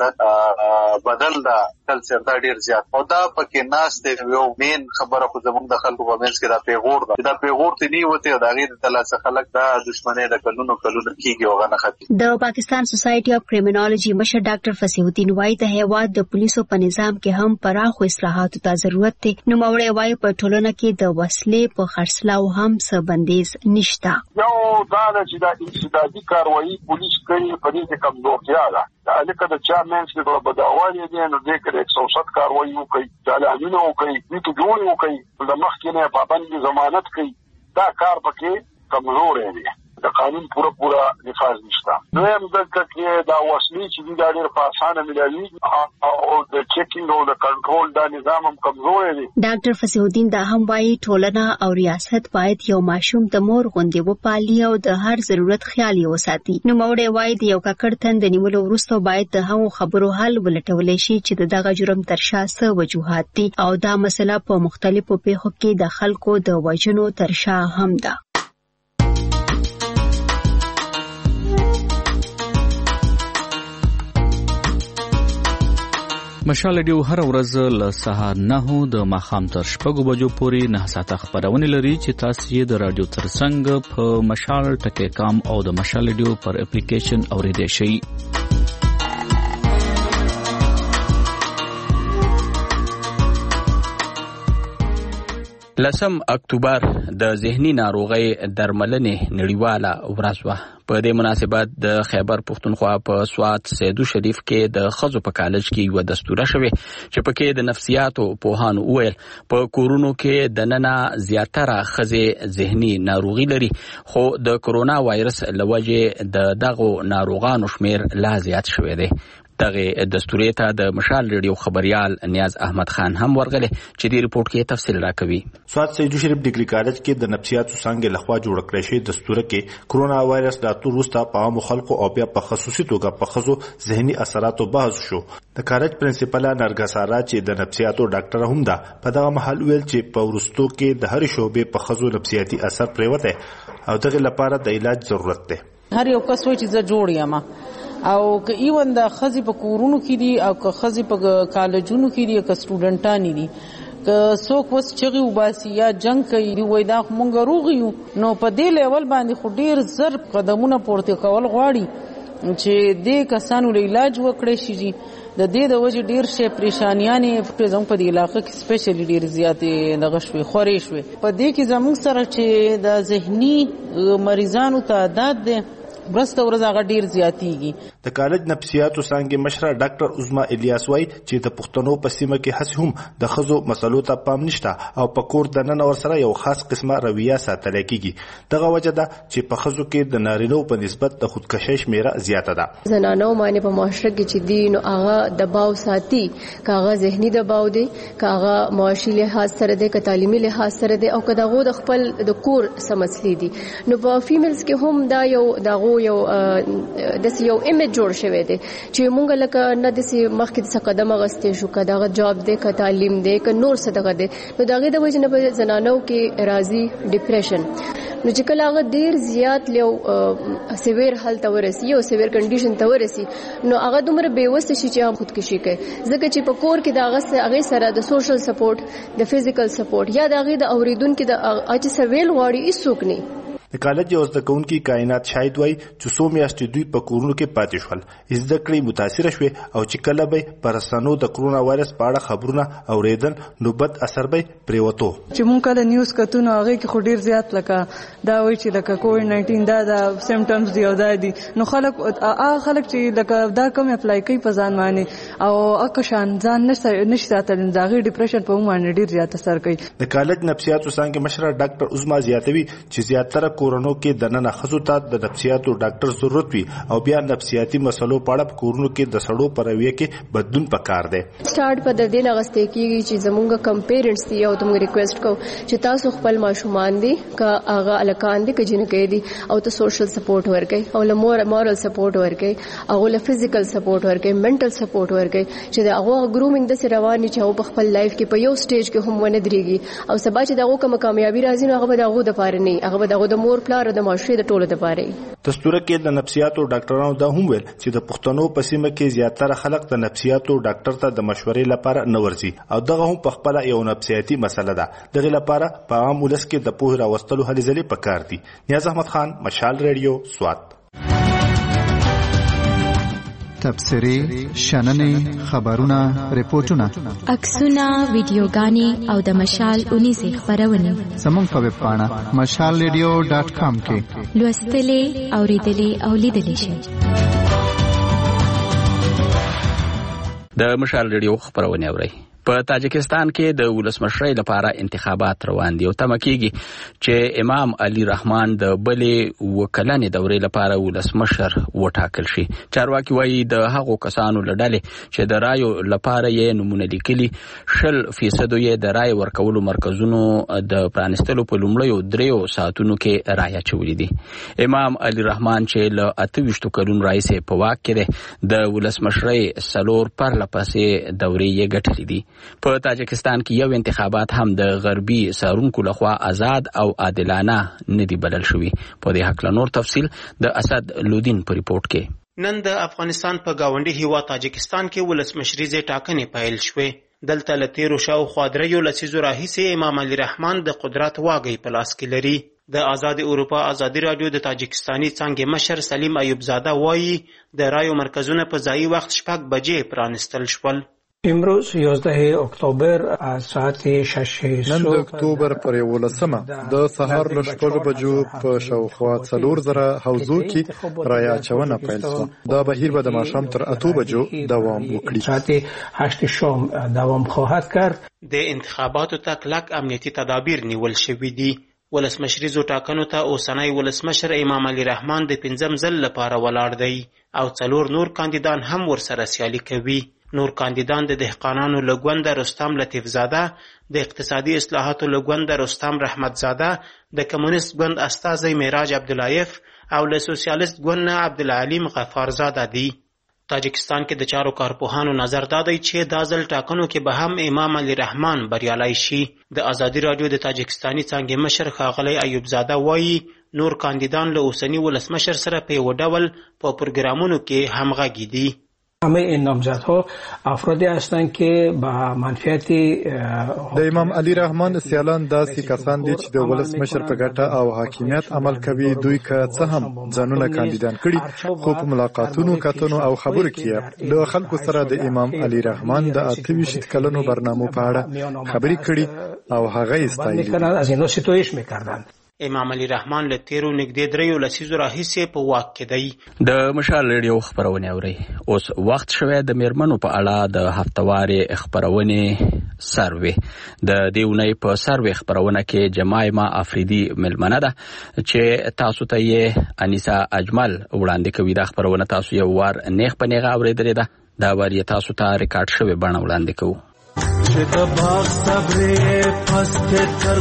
دا بدل دا کلچر دا ډیر زیات او دا پکې ناس دی. یو مین خبره خو زموږ د خلکو په منځ کې دا پیغور ده دا پیغور ته نه وته دا غیر تلاسه خلک دا دښمنۍ د کلونو کېږي او غنه ختم. د پاکستان سوسایټي اف کریمینالوجي مشر ډاکټر فصیح الدین وایي د هیواد د پولیسو په نظام کې هم پراخو اصلاحاتو ته ضرورت دی. نو موري وایي په ټولنه کې د وسلې په خرڅلاو هم څه بندیز نشته. یو دا چې دا انسدادي کاروایی پولیس کوي په دې کې کمزورتیا ده. الکه د چا مینس کې د بداوالي دي نو د 160 کاروایی کوي چالانونه کوي د جوړو کوي د مخکې نه پابندي ضمانت کوي دا کار پکې کمزور دی. د قانون پورا نفاذ نشته. نو هم دغه کې دا وسلې چې دا ډېر په اسانه ملایي او د چیکینګ او د کنټرول دا نظام هم کمزور دی. ډاکټر فصیح الدین دا هم وایي ټولنه او ریاست باید یو ماشوم د مور غوندې وپالي او د هر ضرورت خیال یې وساتي. نو موري وایي د یو ککړ تند نیولو وروسته باید د هغو خبرو حل ولټول شي چې دغه جرم تر شا څه وجوهات دي او دا مسله په مختلفو پیښو کې د خلکو د وژنو تر شا هم ده. مشال ریډیو هر ورځ له سهار 9 د ماښام تر 6 بجو پورې 9 ساعته خبرونه لري چې تاسو یې د رادیو ترڅنګ په مشال ټکی کام او د مشال ریډیو پر اپلیکیشن اوریدئ شئ. 10 اکتوبر د ذهني ناروغۍ درملنې نړیواله ورځ وه. په دې مناسبت د خیبر پښتونخوا په سوات سیدو شریف کې د ښځو په کالج کې یوه دستوره شوې چې پکې د نفسیاتو پوهانو وویل په کورونو کې دننه زیاتره ښځې ذهني ناروغي لري خو د کرونا وایرس له وجې د دغو ناروغانو شمیر لا زیات شوی دی. دغه دستوري ته د مشال ریډیو خبريال نیاز احمد خان هم ورغله چې دی رپورت کې تفصیل راکوي. سوات سیدو شریف ډیګري کالج کې د نفسیاتو څنګه لخوا جوړ کړی شوی دستور کې کرونا وایرس د اتوروستا په عام خلکو او بیا په خصوصي توګه په خزو ذهني اثراتو بحث شو. د کالج پرنسپل نرګسارا چې د نفسیاتو ډاکټر هم ده په دغه محل ویل چې په ورستو کې د هر شوبې په خزو نفسیاتي اثر پریوته او دغه لپاره د علاج ضرورت ده. هر یو کس وایي چې زه جوړ یم او که ایون د خزي په کورونو کې دي او که خزي په کالجونو کې دي که سټوډنټان دي که څوک وس چغي وباسي یا جنگ کوي وای دا مونږ روغ یو نو په دې لیول باندې خو ډیر زر قدمونه پورته کول غواړي چې دې کسانو له علاج وکړي شي. د دې د وجه ډیر شي پریشانیانې په زموږ په علاقې کې سپیشلی ډیر زیاتې دغه شوي خورې شوي. په دې کې زموږ سره چې د ذهني مریضانو تعداد دی ورځ ته ورځ هغه ډیر زیاتېږي. د کالج نفسیاتو څانګې مشره ډاکټر عظما الیاس وایي چې د پښتنو په سیمه کې هڅې هم د ښځو مسلو ته پام نشته او په کور دننه ورسره یو خاص قسمه رویه ساتل کېږي. دغه وجه ده چې په ښځو کې د نارینو په نسبت د خودکشي شمیره زیاته ده. زنانو باندې په معاشره کې چې دی نو هغه دباو ساتي، کاغه ذهني دباو دی، کاغه معاشي لحاظ سره دی، که تعلیمي لحاظ سره دی، او که دغه د خپل د کور سمسلي دي. نو په فیمیلز کې هم دا یو دغه یو د یو ایمیج جوړ شوی دی چې مونږ لکه نه د مخکې د قدم غستې شو، که دغه جاب دی، که تعلیم دی، که نور څه دغه دی، نو دغه د وجه نه په زنانو کې راځي ډیپریشن. نو چې کله هغه ډیر زیات لیو سیویر حالت ته ورسي او سیویر کنډیشن ته ورسي، نو هغه دومره بیوسته شي چې هغه خودکشي کوي. ځکه چې په کور کې هغه سره د سوشل سپورټ، د فزیکل سپورټ یا د هغه د اوریدونکو د اچ سویل غواړي هیڅوک نه. د کالج یو زده کوونکي کائنات شاهد وایي چې څو میاشتې دوی په کورونو کې پاتې شول، زده کړې متاثره شوې او چې کله به پر رسنیو د کرونا وایرس په اړه خبرونه اوریدل نو بد اثر به پریوتو. چې مونږ کله نیوز کتو نو هغه کې خو ډیر زیات لکه دا وایي چې لکه کووډ 19 دا د سیمټمز دی او دا دي، نو خلک چې لکه دا کوم اپلای کوي په ځان باندې او اکشان ځان نشي ساتل، دا غي ډیپریشن په باندې ډیر زیات اثر کوي. د کالج نفسیاتو څنګه مشره ډاکټر عظما زیاتوي چې زیاتره کورونو کې د نن ښځو ته د نفسیاتو ډاکټر ضرورت وي او بیا نفسیاتي مسلو په اړه کورونو کې د سړو په رویه کې بدلون پکار دی. سٹارټ په د دې لغستې کېږي چې زمونږ کم پیرنټس دي او موږ ریکوست کوو چې تاسو خپل ماشومان دي که هغه الکان دي که جنکې دي او ته سوشل سپورټ ورکړئ او له مورال سپورټ ورکړئ او له فزیکل سپورټ ورکړئ، منټل سپورټ ورکړئ چې د هغه ګرومینګ د رواني چې هغه په خپل لایف کې په یو سټیج کې هم ونه درېږي او سبا چې دغه کوم کامیابی راځي نو هغه به دغه د پاره نه، هغه به دغه د مور پلار د معاشرې د ټولو د پاره. دستور کې د نفسیاتو ډاکټرانو دا هم ویل چې د پښتنو په سیمه کې زیاتره خلک د نفسیاتو ډاکټر ته د مشورې لپاره نه ورځي او دغه هم په خپل یو نفسیاتي مسله ده. دغه لپاره په عام ولس کې د پوهه راوستلو هلې ځلې پکار دي. نیاز احمد خان، مشال ریډیو، سوات. تبصرې، شننې، خبرونه، ریپورتونه، عکسونه، ویډیوګانې او د مشال اونیزې خبرونه زموږ په ویب پاڼه mashalradio.com کې لوستلې، اوریدلې او لیدلې شئ. د مشال ریډیو خبرونه اورئ. په تاجکستان کې د ولسمشرۍ لپاره انتخابات روان دي او تمه کېږي چې امام علي رحمان د بلې وکلنې دورې لپاره ولسمشر وټاکل شي. چارواکي وایي د هغو کسانو له ډلې چې د رایو لپاره یې نومونه لیکلي 0% یې د رای ورکولو مرکزونو د پرانستلو په لومړیو 3 ساعتونو کې رای اچولي دي. امام علي رحمان چې له 28 کلونو راهیسې په واک کې دی، د ولسمشرۍ 4 پرلپسې دورې یې ګټلې دي. په تاجکستان کې یو انتخابات هم د غربي سارونکو لخوا آزاد او عادلانه نه دی بلل شوی. په دې حق له نور تفصیل د اسد لودین په ریپورت کې. نن د افغانستان په گاونډي هیواد تاجکستان کې ولسمشریزې ټاکنې پیل شوې. دلته له تیرو شاوخوا 3 لسیزو راهیسې امام علي رحمان د قدرت واګي په لاس کې لري. د آزاد اروپا آزادي رادیو د تاجکستاني څانګې مشر سلیم ایوب زاده وایي د رایو مرکزونه په ځایي وخت 6 بجې پرانستل شول. امروز 11 اکتبر از ساعت 6 نن د اکتوبر پر 11مه د سهار له 6 بجو په شاوخوا 4000 حوزو کې رای اچونه پیل شوه. دا بهیر به د ماښام تر 8 بجو دوام وکړي. ساعت 8 شام دوام خواهد کرد. د انتخاباتو ته کلک امنیتي تدابیر نیول شوي دي. ولسمشریزو ټاکنو ته اوسنی ولسمشر امام علي رحمان د 5م ځل لپاره ولاړ دی او 4 نور کاندیدان هم ورسره سیالي کوي. نور کاندیدان د دهقانانو له ګونده رستم لطیف زاده، د اقتصادي اصلاحاتو له ګونده رستم رحمت زاده، د کمونیست ګوند استازی معراج عبداللایف او له سوسیالیست ګوند نه عبدالعلیم غفار زاده دي. تاجکستان کې د چارو کارپوهانو نظر دا دی چې دا ځل ټاکنو کې به هم امام علي رحمان بریالی شي. د آزادي رادیو د تاجکستاني څانګې مشر ښاغلی ایوب زاده وایي نور کاندیدان له اوسني ولسمشر سره په یو ډول په پروګرامونو کې همغږي دي. همه این نامزدها افرادی هستند که با منفعت د امام علي رحمان سیالان داسې کسان دي چې د ولسمشر په ګټه او حاکمیت عمل کوي. دوی که څه هم ځانونه کاندیدان کړي خو په ملاقاتونو، کتنو او خبرو کې له خلکو سره د امام علي رحمان د 28 کلنو برنامو په اړه خبرې کړي او هغه یې ستایلي. از اینا ستایش میکردند. امام علي رحمان له تیرو نږدې 3 لسیزو راهیسې په واک کې دی. د مشال ریډیو خبرونه اوري. اوس وخت شوه د میرمنو په اړه د هفتوارې خبرونه سروي. د دیونې په سروي خبرونه کې جمایما افریدي ملمنه ده چې تاسو ته یې انیسا اجمل وړاندې کوي. د خبرونه تاسو یو وار نیغ په نیغه اورېدلې ده. دا واری تاسو ته ریکارډ شوی بڼه وړاندې کوو. چې د باغ صبرې پسته تر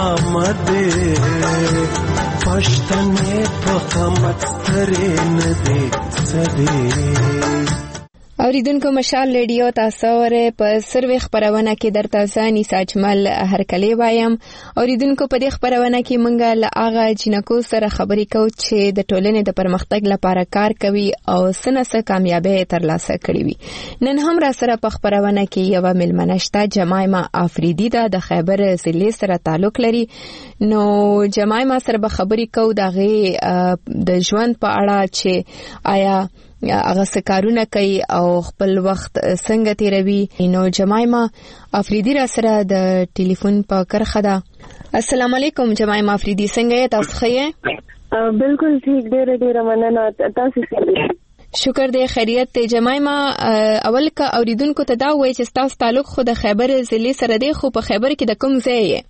قامده پښتنې په قامت سترې نه دي سدي. اوریدونکو مشال ریډیو تاسو ورې په سروي خبرونه کې درته ځاني ساجمل هرکلی وایم. اوریدونکو په دې خبرونه کې مونږه له هغه جنکو سره خبرې کوو چې د ټولنې د پرمختګ لپاره کار کوي او سنسه کامیابی ترلاسه کړې وي. نن هم را سره په خبرونه کې یو ملمنه شته جمایما افریدي د خیبر ضلع سره تعلق لري. نو جمایما سره به خبرې کوو دغه د ژوند په اړه چې آیا هغه سکارونه کوي او خپل وخت څنګه تیروي. نو جمایما افریدي را سره د ټلیفون په کرخه ده. السلام علیکم جمایما افریدي، څنګه یې؟ تاسو ښه یې؟ بالکل ٹھیک، ډېره مننه. تاسو څنګه؟ شکر دې خیریت ته. جمایما اول کا اوریدونکو ته دا وایي چې تاسو تعلق خو د خیبر ضلع سره دی، خو په خیبر کې د کوم ځای یې؟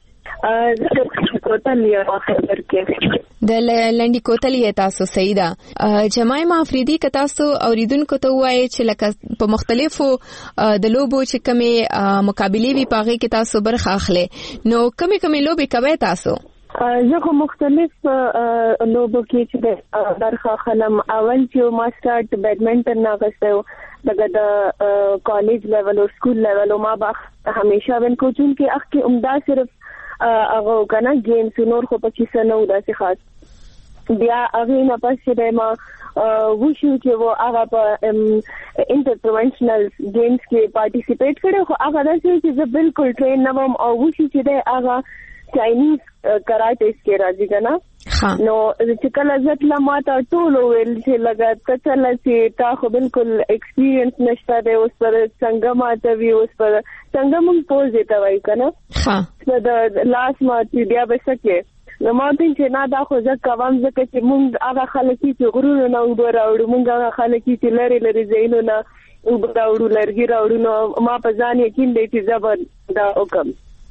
د لنډی کوتلې تاسو صحیح ده. جمایما افریدي که تاسو اوریدونکو ته وایي چې لکه په مختلفو د لوبو چې کومې مقابلې وي په هغې کې تاسو برخه اخلئ، نو کومې لوبې کوئ تاسو؟ زه خو مختلف لوبو کې چې برخه اخلم. اول چې ما سټارټ بیډمنټن اخیستی و، دغه د کالج لیول او سکول لیول او ما به همیشه ون کوچون کې اخ کې عمده صرف هغه کنه گیمز نور خو پکې څه نه و داسې خاص. بیا هغې نه پس چې ما وشو چې و هغه په انټرپروینشنل گیمز کې پارټیسپیټ کړی، خو هغه داسې چې زه بالکل ټرین نه وم او وشو چې دی هغه چاینیز کراټیز کې راځي که نه. نو چې کله زه تله ما ته ټولو ویل چې لږه ته چله چې تا خو بالکل ایکسپیرینس نشته دی، اوس پر څنګه ماته وي، اوس پر څنګه مونږ پوزې ته وایي که نه د لاس ماتې بیا به څه کې. نو ما ته چې نه دا خو زه کوم ځکه چې مونږ هغه خلک چې غرونو نه اوبه راوړو، مونږ هغه خلک چې لرې ځایونو نه اوبه راوړو، لرګي راوړو، نو ما په ځان یقین دی چې زه به دا وکړم.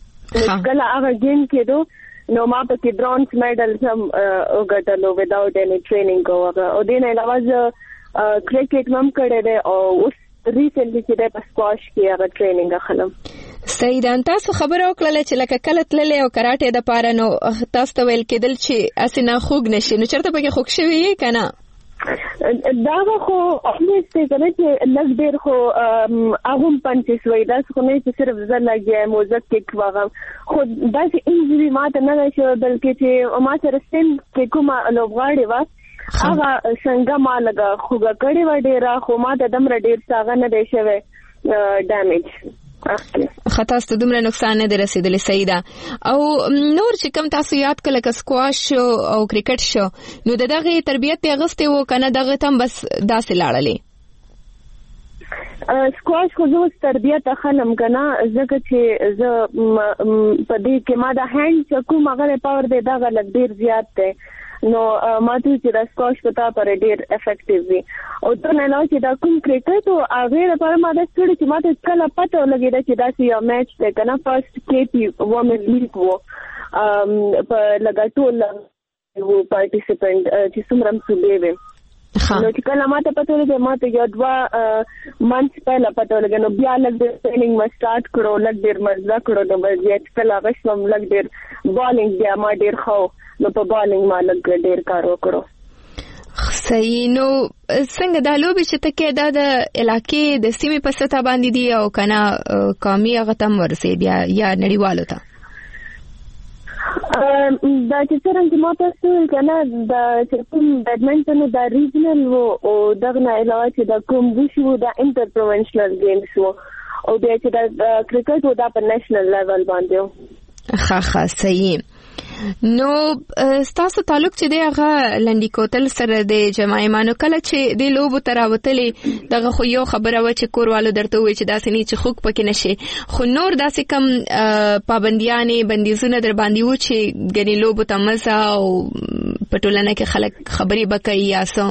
کله هغه گیم کېدو نو ما پکې برونز میډل هم وګټلو وداوټ اني ټریننګ کوه. او دې نه علاوه زه کرکټ هم کړی دی او اوس ریسنټلی چې دی په سکواش کې هغه ټریننګ اخلم. صحیح ده. تاسو خبره وکړله چې لکه کله تللی او کراټې دپاره نو تاسو ته ویل کېدل چې هسې نه خوږ نشي، نو چېرته پکې خوږ شوي یې که نه؟ دا خو obvious دی که نه چې لږ ډېر خو هغه هم پنچس وایي، داسې خو نه چې صرف زه لګیا یم او زه کیک واغم، خو داسې انجري ما ته نه ده شوی، بلکې چې ما سره سیم کې کومه لوبغاړې وه هغه څنګه ما لږه خوږه کړې وه ډېره، خو ما ته دومره ډېر څه هغه نه دی شوی ډیمیج. خطا ست دومره نقصان نه دی رسیدلی. صحیح ده. او نور چې کوم تاسو یاد کړه لکه سکواش شو او کرکټ شو، نو د دغه تربیت ته اغوستی و که نه دغه ته هم بس داسې لاړلې؟ سکواش خو زه اوس تربیت اخلم که نه، ځکه چې زه په دې کې ما د هینډ چې کوم هغه پاور دی دغه لږ ډېر زیات دی، نو ما ته چې د سکواش په تا پر ډېر افیکټیو وي. او ته نه علاوه چې دا کوم کرکټ و هغې لپاره ما داسې کړي چې ما ته کله پته ولګېده چې داسې یو میچ دی که نه، فرسټ KP وومن لیګ و په لږه ټول و پارټیسپینټ چې څومره هم صوبې وې. نو چې کله ما ته پته ولګېده ما ته یو 2 منث پهله پته ولګېده، نو بیا لږ ډېر ټریننګ ما سټارټ کړو، لږ ډېر مزه کړو. نو بس بیا چې کله هغه شوم لږ ډېر بالینګ بیا ما ډېر ښه نو په بالینګ ما لږ ډېر کار وکړو. صحیح. نو څنګه دا لوبې چې ته کې دا د علاقې د سیمې په سطح باندې دي او که نه قومي هغه ته هم ورسېد یا نړیوالو ته؟ دا چې څرنګه ما تاسو ویل که نه د چې کوم بیډمنټن دا ریجنل و او دغه نه علاوه چې د کوم وش و دا انټرپروینشنل ګیمز و او بیا چې د کرکټ و دا په نیشنل لیول باندې و. ښه صحیح. نو ستاسو تعلق چې دی هغه لنډی کوتل سره د جماعیمانو کله چې د لوبو تراوتلې دغه خو یو خبره و چې کوروالو درته وایي چې داسې نه چې خوک پکې نشي، خو نور داسې کم پابندیانې بندیزونه در باندې و چې ګنې لوبو ته مزه او په ټولنه کې خلک خبرې به کوي یا څه؟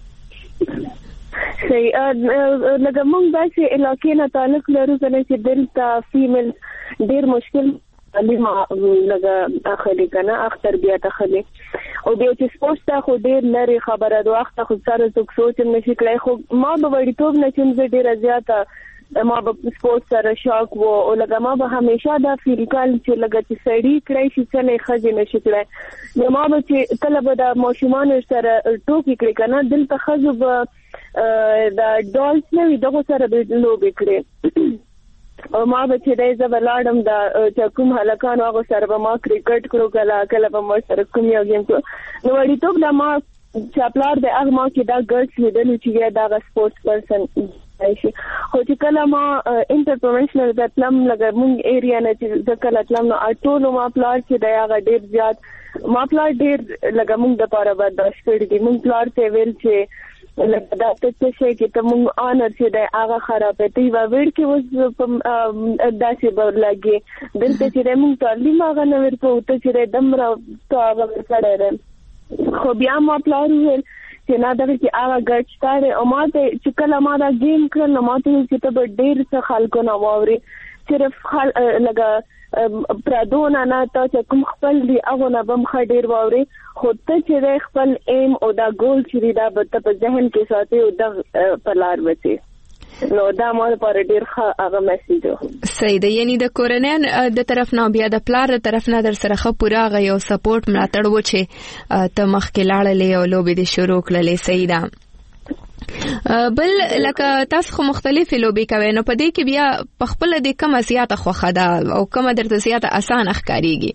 صحیح. لکه موږ داسې علاقې نه تعلق لرو چې دلته فیمیل ډېر مشکل لما لګه اخلي کنه اخ تربیت اخلي او بیا چې سپورت ته خو ډېر لري خبره د وخت خو سره څوک سوچ نشي کړای، خو ما به وړیتوب نه چې زه ډېر زیاته ما به سپورت سره شوق و او لکه ما به همیشه دا فیل کال چې لکه چې سړی کړی شي څه نه خځې نشي کړای، نو ما به چې کله به د ماشومان سره ټوکی کړی کنه دلته خځو به د ډالز نه وي دغه سره به لوبې کړې او ما به چې دی زه به لاړم د کوم هلکانو هغو سره به ما کرکټ کړو کله به ما سره کوم یو گیم کړو نو وړیتوب دا ما چې پلار د هغه ما کې دا ګرډس لیدلو چې یا دغه سپورټس پرسن شي، خو چې کله ما انټر پروفیشنل د تلم لکه مونږ ایریا نه چې زه کله تلم نو ټولو ما پلار چې دی هغه ډېر زیات ما پلار ډېر لکه مونږ دپاره برداشت کړي دي. مونږ پلار ته ویل چې لکه دا څه شي کې ته مونږ آنر چې دی هغه خرابې ته یوه ویړ کې اوس داسې به ورلګې دلته چې دی مونږ تعلیم هغه نه ورکوو ته چې دی دمره ته هغه ورکړی دی، خو بیا ما پلار وویل چې نه دغه کې هغه ګډ شته دی او ما ته چې کله ما دا گیم کړل نو ما ته ویل چې ته به ډېر څه خلکو نه واورې صرف لکه پردونه نه تا چې کوم خپل دی هغه نه به مخه ډېر واورې، خو ته چې دی خپل ایم او دا ګول چې دی دا به ته په ذهن کې ساتې او دغه په لار وځې، نو دا ما لپاره ډېر ښه هغه میسیج و. صحیح ده، یعنی د کورنۍ د طرف نه بیا د پلار د طرف نه در سره ښه پوره هغه یو سپورټ ملاتړ و چې ته مخکې لاړلې او لوبې دې شروع کړلې. صحیح ده. بل لکه تاسو خو مختلفې لوبې کوئ نو په دې کې بیا په خپله دې کومه زیاته خوښه ده او کومه درته زیاته اسانه ښکارېږي؟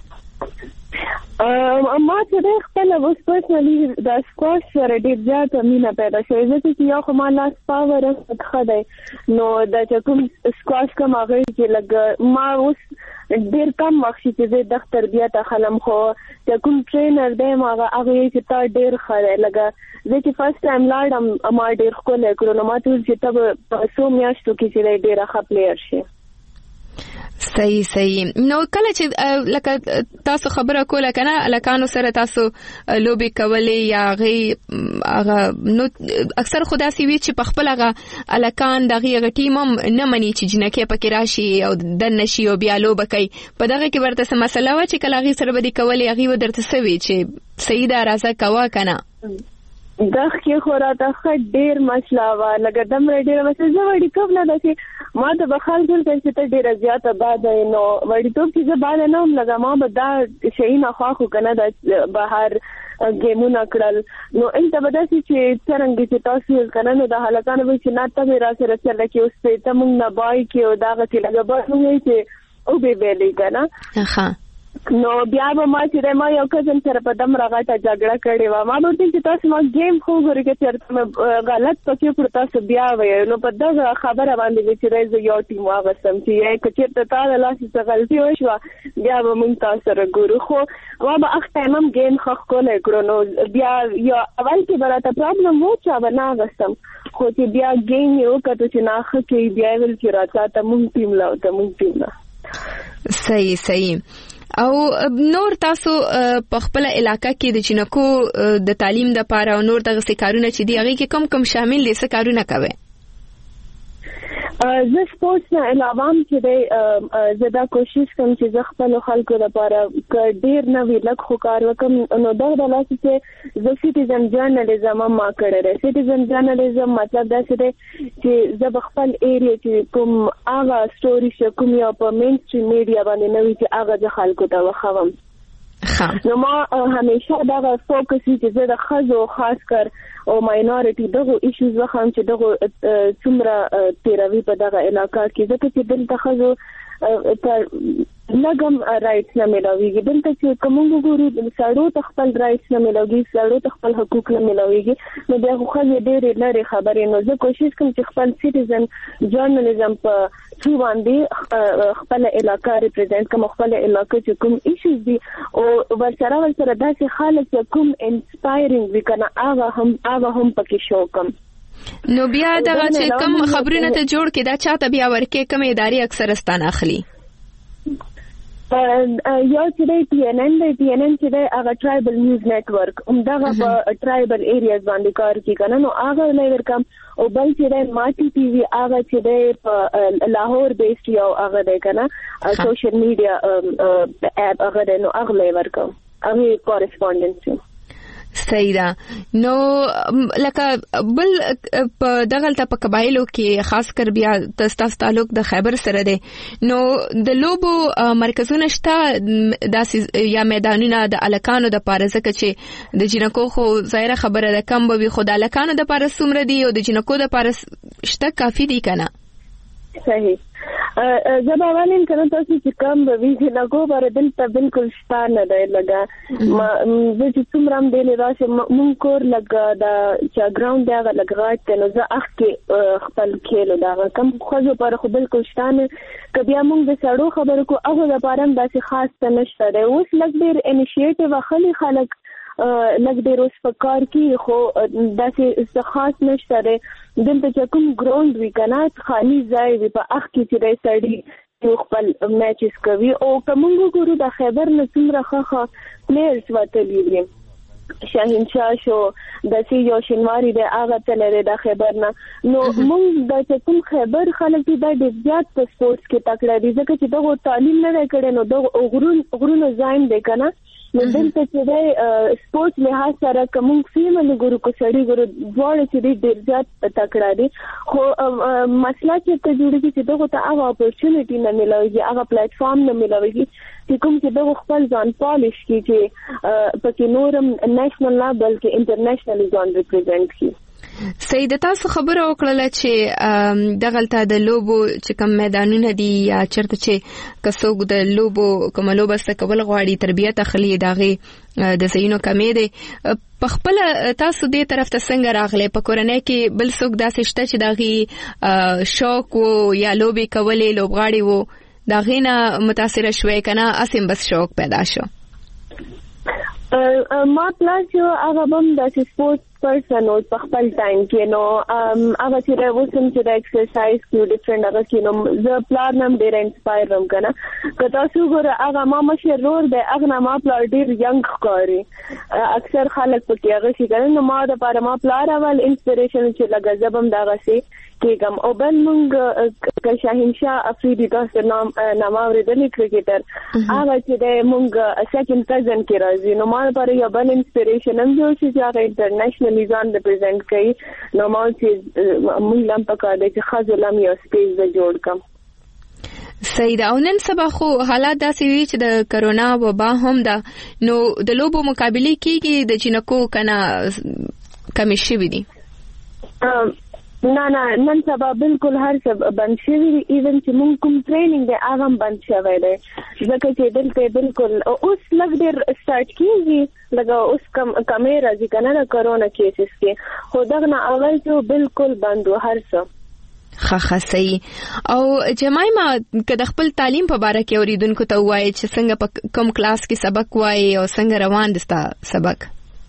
ما چې دی خپله اوس پرسنلي د سکواش سره ډېر زیاته مینه پیدا شوې، ځکه چې یو خو ما لاس پاور ښه دی نو دا چې کوم سکواش کوم هغه چې لږ ما اوس ډېر کم وخت چې زه د تربیت اخلم، خو چې کوم ټرینر دی هغه یې چې تا ډېر ښه دی، لکه زه چې فرست ټایم لاړم ما ډېر ښکلی کړو نو ما ته ویل چې ته به په څو میاشتو کې چې دی ډېره ښه پلیر شي. صحیح. نو کله چې لکه تاسو خبره کوله کنه الکانو سره تاسو لوبي کولې یا هغه نو اکثر خدا سي وی چې په خپل هغه الکان دغه ټیم هم نه مني چې جنکه پکې راشي او د نشي او بیا لوب کوي، په دغه کې ورته څه مسله و چې کله هغه سره بدی کولې هغه ودرته سوي چې سیده راځه کوا کنه دغه کې خو راته ډېر مسله وه لکه دمره ډېره مسله زه وړیتوب نه ده چې ما ته به خلک ویل چې ته ډېره زیاته باده یې، نو وړیتوب کې زه باده نه وم لکه ما به دا شیونه خوښ و که نه د بهر ګیمونه کړل نو هلته به داسې چې څرنګه چې تاسو ویل که نه نو د هلکانو به چې نه ته مې را سره چله کې اوس ته مونږ نه بای کې او دغسې لکه بس مونږ وایي چې وبې ویلې که نه نو بیا به ما چې ما یو کزن سره په دمره غټه جګړه کړې وه، ما به ورته چې تاسو ما گیم خو وګورئ که چېرته مې غلط پکې کړو تاسو بیا وایئ، نو په دغه خبره باندې به چې زه یو ټیم واغستم چې یا که چېرته تا د لاسې څه غلطي وشوه بیا به مونږ تاسو سره ګورو، خو ما به هغه ټایم هم گیم ښه ښکلی کړو نو بیا یو اول کې به راته پرابلم و چا به نه اغستم، خو چې بیا گیم یې وکتو چې نه ښه کوي بیا یې ویل چې راته ته مونږ ټیم له ته مونږ ټیم له. صحیح. او نور تاسو په خپل علاقې کې د جنکو د تعلیم د پاره او نور دغه کارونه چې دی هغه کې کم شامل دي څه کارونه کوي؟ زه سپورټس نه علاوه هم چې دی زه دا کوشش کوم چې زه خپلو خلکو لپاره که ډېر نه وي لږ خو کار وکړم، نو دغه د لاسې چې زه سټیزن جرنالیزم هم ما کړی دی. سټیزن جرنالیزم مطلب داسې دی چې زه به خپل ایریا چې کوم هغه سټوري چې کوم یو په مین سټریم میډیا باندې نه وي چې هغه زه خلکو ته وښوم، نو ما همیشه دغه فوکس وي چې زه د ښځو خاص کر او ماینورټي دغه ایشوز وښیم چې دغه څومره تیروي په دغه علاقه کې، ځکه چې دلته ښځو ته لږ هم رایټس نه میلاویږي، دلته چې که موږ وګورو سړو ته خپل رایټس نه میلاویږي، سړو ته خپل حقوق نه میلاویږي، نو بیا خو ښځې ډېرې لرې خبرې، نو زه کوشش کوم چې خپل سټیزن جرنالیزم په تھرو باندې خپل علاقې ریپرزینټ کوم خپل علاقې چې کوم ایشوز دي او ورسره داسې خلک چې کوم انسپایرینګ وي کنه هغه هم پکې شو کوم. نو بیا دغه چې کوم خبرونه ته جوړ کې دا چاته بیا ورکې کوم ادارې اکثر ستانه اخلي؟ یو چې دی TNN چې دی هغه ټرایبل نیوز نیټورک همدغه په ټرایبل ایریاز باندې کار کوي کنه نو هغه لای ورکم او بل چې دی ماټي ټي وي هغه چې دی په لاهور بیسډ یو هغه دی کنه سوشل میډیا اپ هغه دی نو هغه لای ورکم هغه کورسپونډنس. صحیح ده. نو لکه بل په دغلته په قبایلو کې خاص کر بیا تاسو تعلق د خیبر سره دی نو د لوبو مرکزونه شته داسې یا میدانونه د الکانو د پاره ځکه چې د جنکو خو ظاهره خبره ده کم به خو د الکانو د پاره څومره دی او د جنکو د پاره شته کافي دی کنه؟ صحیح. زباوالین کنه تاسو چې کم به وی نه کو بر دلته بالکل شته نه دی لګا زه چې څومره هم دی راشه مونږ کور لګا دا چې ګراوند دا لګراټ ته نو زه اخ خپل کېلو دا کم خو پر خو بالکل شته نه کبیا مونږ د سړو خبرو کو هغه لپاره هم داسې خاص څه نشته دی اوس لګ ډیر انیشیټیو واخلي خلک لګ ډیر اوس په کار کې خو داسې خاص نشته دی دلته چې کوم ګراوند وی کنه خالی ځای وی په اخ کې چې سړی یو خپل میچز کوي او کومو ګورو د خیبر نه څومره ښه پلیئرز وتلی دي شاهین شاه شو د سی یو شنواری د هغه تلری د خیبر نه نو موږ د کوم خیبر خلک دي د زیات په سپورتس کې تکړه دي ځکه چې دغه تعلیم نه کړي نو د غرونو ځایم دی کنه نو دلته چې د سپورتس له سره کوم فیمل ګورو کو سړي ګورو ډول چې ډیر زیات تکړه دي خو مسله چې ته جوړیږي چې دغه ته هغه اپورچونټی نه ملوي هغه پلیټ فارم نه ملوي چې کوم چې دغه خپل ځان پالیش کی چې پکې نورم نېشنل نه بلکې انټرنیشنل ځان ریپرزینټ کی. سید تاسو خبره وکړه چې دغلته د لوبو چې کوم میدانونه دي یا چرته چې کڅوګ د لوبو کوم لوبه سکول غواړي تربیت اخلي داغه د زینو کمې دي په خپل تاسو دې طرف ته څنګه راغله په کورنۍ کې بل څوک داسې شته چې داغي شوق وو یا لوبي کولې لوبغاړي وو داغه نه متاثر شوي کنه اسیم بس شوق پیدا شو؟ ما پلاس یو هغه بم د سپورت پرسن او په خپل ټایم کې نو هغه چې راوسم چې د ایکسرسایز کې ډیفرنٹ هغه کې نو زه پلان نم ډیر انسپایر وم کنه که تاسو ګوره هغه ما مشر رور دی هغه ما پلان ډیر ینګ ښکاري اکثر خلک پکې هغه شي کنه نو ما د پاره ما پلان اول انسپیریشن چې لګا زبم دا غسي کېګم او بل مونږ که شاهین شاه افریدي تاسو نام اوریدلی کرکټر هغه چې د مونږ سیکنډ کزن کې راځي نو ما لپاره یو بل انسپیریشن هم جوړ شي چې هغه انټرنیشنل ځان ریپرزینټ کوي نو ما چې مونږ لم پکاره چې خاصه یو سپیس د جوړ کم. سید او نن سبا خو حالات داسې وي چې د کرونا وبا هم ده نو د لوبو مقابله کېږي د جنکو کنه کمی شوي دي؟ نه نن سبا بالکل هر څه بند شوی دی ایون چې مونږ کوم ټریننګ دی هغه بند شوی دی ځکه چې دلته بالکل اوس لږ ډېر سٹارټ کیږي لکه اوس کمې راځي کنه د کرونا کیسز کې خو دغه نه اول ته بالکل بند و هر څه ښه صحیح. او جمایما که د خپل تعلیم په باره کې اوریدونکو ته وایي چې څنګه په کوم کلاس کې سبق وایي او څنګه روان دي ستا سبق؟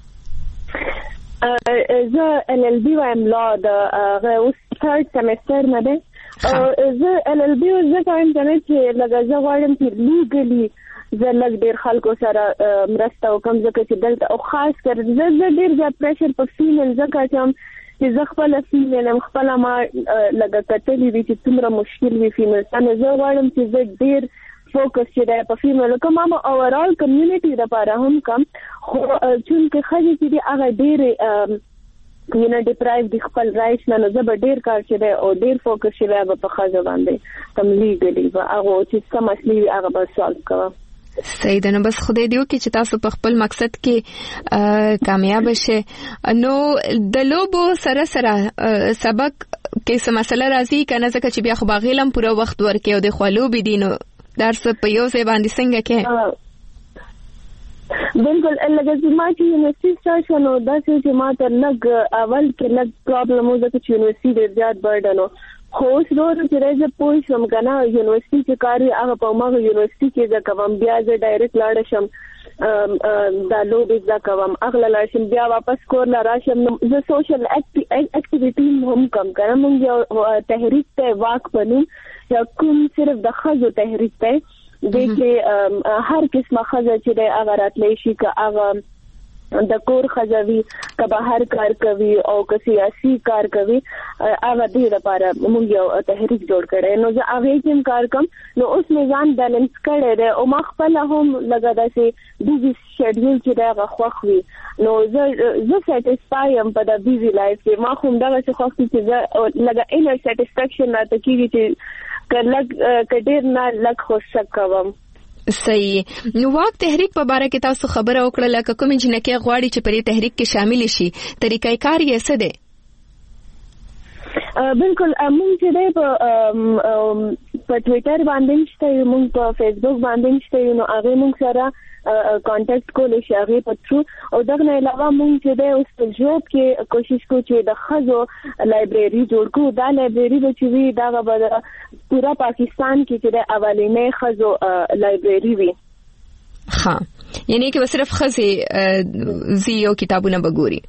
زه LLB وایم لا د اوس ثرد سیمستر نه ده زه LLB زه وایم چې لږه زه غواړم چې لیګلی زه لږ ډېر خلکو سره مرسته وکړم ځکه چې دلته او خاص کر زه ډېر زیات پریشر په فیمیل ځکه چې زه خپله فیمیل یم خپله ما لږه کتلي وي چې څومره مشکل وي فیمیل ته نو زه غواړم چې زه ډېر فوکس چې دی په فیمیلو کوم ما اوورال کمیونټي لپاره هم کم خو چونکې ښځې چې دي هغه ډېرې ډیپرایو دي خپل رایټس نه نو زه به ډېر کار چې دی او ډېر فوکس چې دی به په ښځو باندې کم لیګلي به هغه چې څه مسلې وي هغه به سالو کوم. صحیح ده. نو بس خدای دې وکړي چې تاسو په خپل مقصد کې کامیاب شئ. نو د لوبو سره سبق کې څه مسله راځي کنه ځکه چې بیا خو باغیل هم پوره وخت ورکړي او د خوا لوبې دي نو درس په یو ځای باندې څنګه کې؟ بالکل لکه چې ما چې یونیورسټي سټارټ شو نو داسې چې ما ته لږ اول کې لږ پرابلم و ځکه چې یونیورسټي ډېر زیات برډن و خو اوس نور چې زه پوه شم کنه یونیورسيټي چې کار هغه په ماغه یونیورسيټي کې زه کوم بیا زه ډایرکټ لاړ شم دا لوبې زه کوم اغله لاړ شم بیا واپس کور لا راشم زه سوشل اکټیویټي هم کوم کنه موږ یو تحریک ته واک بنو یا کوم صرف د خزو تحریک ته د چې هر قسمه خزه چې د هغه راتلې شي که هغه د کور خزوي که بهر کار کوي او که سیاسي کار کوي هغه دې لپاره موږ یو تحریک جوړ کړی نو زه هغه کوم کار کوم نو اوس میزان بیلانس کړی دی او ما خپل هم لګا داسې بیزي شیډول چې دا خوښ وي نو زه سټیسفای ام په د بیزي لایف کې ما هم دا څه خوښ چې زه لګا انر سټیسفیکشن راته کیږي چې کډیر نه لګ خوشک کوم صحیح نو واک تحریک په باره کې تاسو خبره وکړه لکه کوم جنکه غواړي چې په دې تحریک کې شامل شي طریقې کار یې څه دی بالکل موږ چې په ټوئیټر باندې شته موږ په فیسبوک باندې شته نو هغه موږ سره کانټیکټ کولای شي هغه په ترو او دغه نه علاوه موږ چې د اوس په جوب کې کوشش کوو چې د خزو لایبرری جوړ کړو دا لایبرری به چې وي دا به پورا پاکستان کې چې د اولینې خزو لایبرری وي ها یعنی کې صرف خزي زیو کتابونه بګوري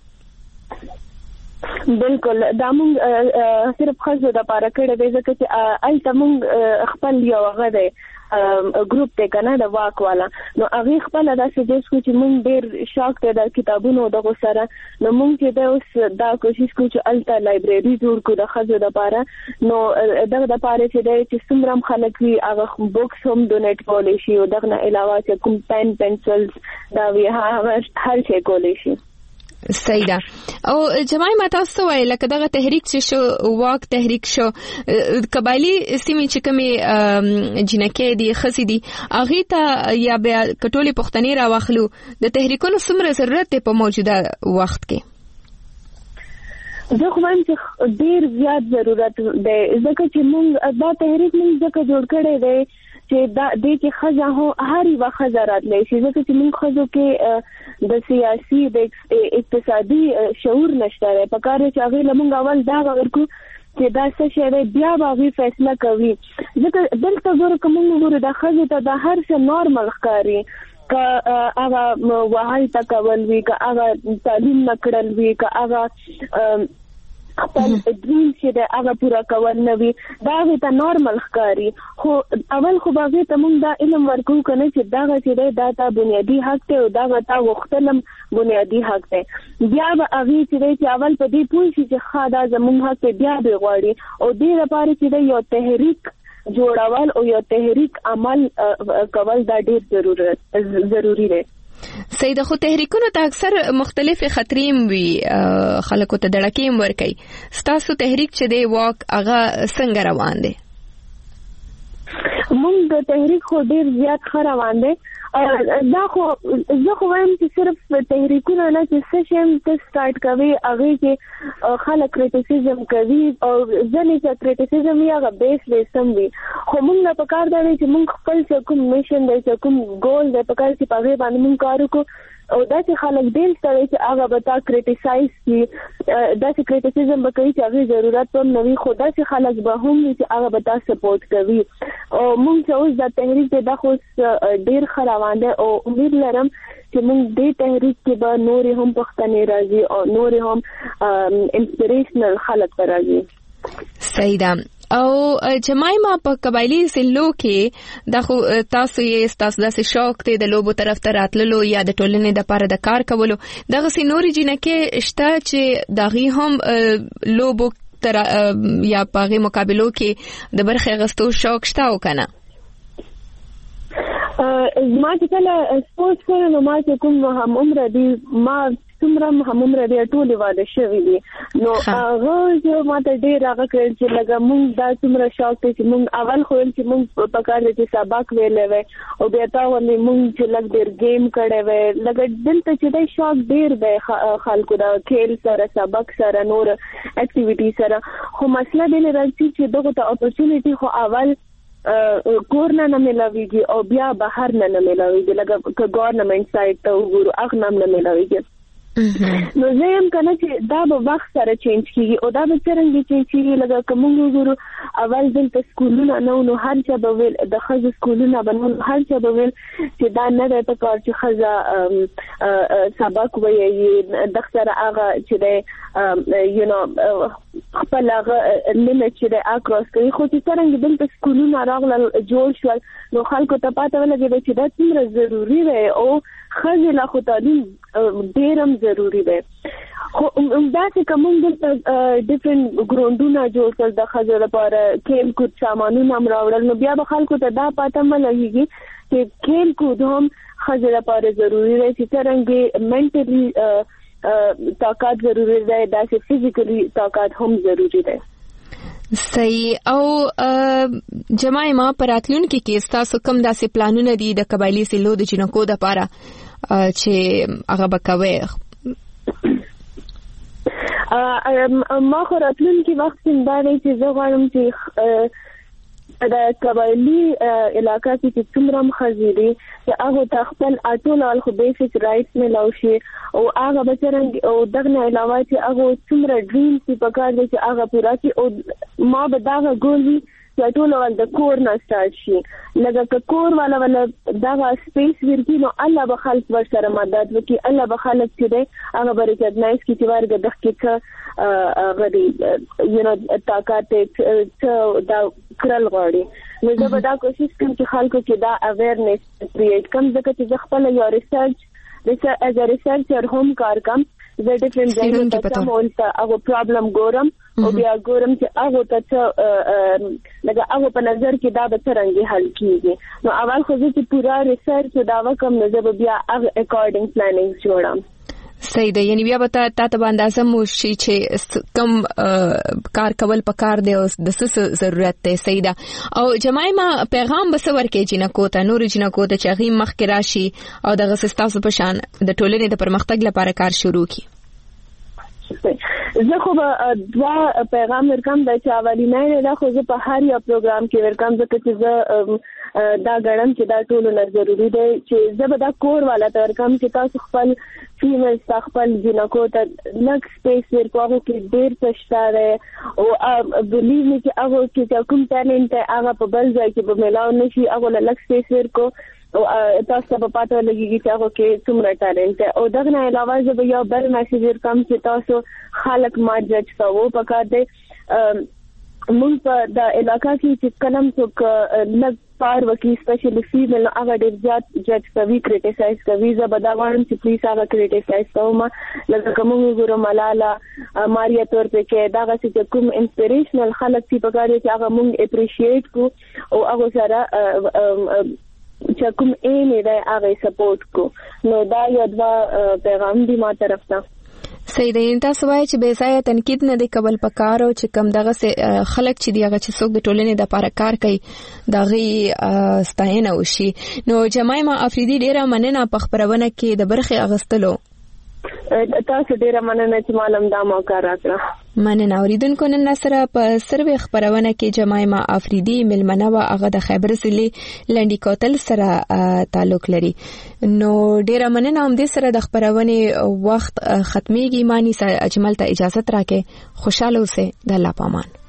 بالکل دا موږ صرف خزو د پاره کړه د ځکه چې الته موږ خپل یو غوډه ګروپ ته کنه د واک والا نو هغه خپل دا سجست کو چې موږ ډېر شاک ته د کتابونو دغه سره نو موږ چې د اوس دا کوشش کوو چې الته لایبرری جوړ کړو د خزو د پاره نو دغه د پاره چې څومره خلک وي هغه بوکس هم ډونیټ کولای شي او دغه نه علاوه چې کوم پین پنسلز دا وی هر شي کولای شي سیدا او جماعي ما تاسو وای لکه دغه تحریک چې شو واک تحریک شو قبایلی سیمې چې کومه جنکه دي خسي دي اغه ته یا بیا کټولي پښتني را واخلو د تحریکونو څومره ضرورت په موجوده وخت کې زه خو وایم چې ډیر زیات ضرورت دی ځکه چې موږ دا تحریک موږ ځکه جوړ کړی دی چې دا د کې خزه هو هر وخت خزرات لې شي ځکه چې موږ خزو کې د سیاسي د اقتصادي شعور نشته په کار چې هغه لمونږ اول دا ورکو چې دا څه شی بیا به فیصله کوي ځکه دلته ګور کوم ګور د خزه ته د هر څه نورمال ښکاری که هغه وهاي تکول وی که هغه تعلیم نکړل وی که هغه خپل دریم چې د هغه پورا کول نه وي دا ته نورمال ښکاری خو اول خو باغې ته موږ دا علم ورکو کنه چې دا چې دا تا بنیادی حق ته او دا تا وختلم بنیادی حق ته بیا به هغه چې اول په دې پوه شي چې خاصه زموږ حق ته بیا به غواړي او دې لپاره چې یو تحریک جوړول او یو تحریک عمل کول دا ډیر ضروری دی سید خو تحریکونو ته اکثر مختلف خطرې وي خلکو ته دړکې ورکي ستاسو تحریک چې دی واک هغه څنګه روان دی موږ د تحریک خو ډیر زیات روان دی دا خو زه خو وایم چې صرف تحریکونه نه چې سیشن ته سٹارټ کوي هغه کې خلک کریټیسیزم کوي او ځنې چې کریټیسیزم یې هغه بیس لیسم وي خو موږ نه پکار دی چې موږ خپل کوم میشن دی چې کوم ګول دی پکار چې په باندې موږ کار وکړو او دا چې خلک دل ستړي چې هغه به تا کریټیسایز کی دا چې کریټیسیزم به کوي چې هغه ضرورت هم نوي خو دا چې خلک به هم چې هغه به تا سپورټ کوي او موږ چې اوس د تحریک د خو ډیر خروان دي او امید لرم چې موږ د تحریک کې به نور هم پښتني راځي او نور هم انسپریشنل خلک راځي سیدا او جماعي ما په قبایلی سلو کې د خو تاسو یې تاسو د شوق ته د لوبو طرف ته راتللو یا د ټولنې د پاره د کار کولو دغه سينوري جنکه شته چې دغه هم لوبو تر یا پاغي مقابلو کې د برخه غستو شوق شته او کنه ما چې کله سپورت کړم نو ما چې کوم هم عمر دي ما څومره هم عمر دي ټول واده شوی دي نو هغه چې ما ته ډیر هغه کړل چې لکه مونږ دا څومره شوق چې مونږ اول خو چې مونږ په کار دي سبق ویلې وې او بیا تا ولې مونږ چې لګ ډیر گیم کړې وې لکه دلته چې دا شوق ډیر به خلکو دا کھیل سره سبق سره نور اکټیویټي سره خو مسله دې راځي چې دغه ته اپورچونټی خو اول کور نه ملاويږي او بیا بهر نه ملاويږي لکه ګورنمنت سایت ته وګورو هغه نه ملاويږي نو زه هم کنه چې دا به وخت سره چینج کیږي او دا به څنګه چینج کیږي لکه کوم وګورو اول دلته سکولونه نو هر چا به ویل د خځو سکولونه بنول هر چا به ویل چې دا نه ده په کار چې خځه سبق وایي د سره هغه چې د خپل هغه لیمټ چې د اکراس کوي خو چې څنګه دلته سکولونه راغله جوړ شول نو خلکو ته پاتې ولګي چې دا څومره ضروری دی او خځې لا خو تعلیم ډیرم ضروری دی خو دا چې کوم دلته ډیفرنٹ ګروندونه جوړ کړل د خځو لپاره کېل کود سامانونه هم راوړل نو بیا به خلکو ته دا پاتې ملګي چې کېل کود هم خځو لپاره ضروری دی چې څنګه منټلی طاقت ضروری دی دا چې فزیکلی طاقت هم ضروری دی صحیح او جماعه پراتلون کې تاسو کوم داسې پلانونه دي د قبایلی سیلو د جنکو د لپاره چې هغه بکوي ما خو راتلون کې وخت څنګه چې زه غواړم چې د قبایلی علاقہ کې څومره مخزيري چې هغه خپل اټول خو بیسیک رائټس ملو شي او هغه بچرنګ او دغه علاوه چې هغه څومره ډریمز په کار دي چې هغه پورا کی او ما به دا ګولوي چې ټول ول د کور نه سٹارټ شي لکه کور والا دا سپیس ورکی نو الله به خلک ورسره مدد وکي الله به خلک چې دی هغه به ریکګنایز کی چې ورګه د کې غړي طاقت دا کرل غواړي نو زه به دا کوشش کوم چې خلکو کې دا اویرنس کریټ کوم ځکه چې خپل یو ریسرچ as a researcher هم کار کوم زه ډیفرنٹ ځایونو ته کوم او هغه پرابلم ګورم او بیا ګورم چې هغه ته لکه هغه په نظر کې دا به څنګه حل کیږي نو اول خو چې پورا ریسرچ دا وکم نو زه بیا هغه اکارډینګ پلانینګ جوړم صحیح ده یعنی بیا به تاسو باندې اندازه مو شي چې کم کار کول پکار دی او د څه ضرورت دی صحیح ده او جماعه پیغام بسور کې جنکو ته نور جنکو ته چې غي مخ کې راشي او دغه سستاسو په شان د ټولنې د پرمختګ لپاره کار شروع کی زه خو دوا پیغام ورکم د چاوالي نه دا خو زه په هر یو پروګرام کې ورکم ځکه چې زه دا غړم چې دا ټول نه ضروری دی چې زه به دا کور والا تر کوم چې تاسو خپل فیمیل خپل جنکو ته لږ سپیس ورکوو کې ډیر پښتاره او بلیو می چې هغه چې کوم ټالنت هغه په بل ځای کې به ملاو نشي هغه لږ سپیس ورکو او تاسو په پاتې لګیږي چې هغه کې څومره ټالنت او دغه نه علاوه زه به یو بل میسج ورکم چې تاسو خلک ما جج کوو پکار دی مونږ په د علاقې کې چې کلم څوک لږ پار وکي سپیشلی فیمیل هغه ډېر زیات جج کوي کریټیسایز کوي زه به دا وایم چې پلیز هغه کریټیسایز کوم لکه کوم وګورم ملاله ماریا تور په کې دا چې کوم انسپیریشنل خلک چې په کار دي چې هغه مونږ اپریشیټ کو او هغه سره چې کوم نه دی هغه سپورټ کو نو دا یو پیغام دی ما طرف ته صحیح دی تاسو وایي چې به ځای تنقید نه دی کول پکار او چې کم دغه خلک چې دیغه چې څوک د ټولنې د لپاره کار کوي دغه ستاینه وشي نو جماعه افریدي ډیره مننه په خبرونه کې د برخه اغستلو تاسو ډیره مننه چې معلوم دا موقع راکړه مننه اوریدونکو نن سره په سروي خبرونه کې جماعه افریدي ملمنه وا هغه د خیبر ضلع لنډی کوتل سره تعلق لري نو ډیره مننه هم دې سره د خبرونه وخت ختميږي مانی اجمل ته اجازه راکې خوشاله اوسه د الله پامان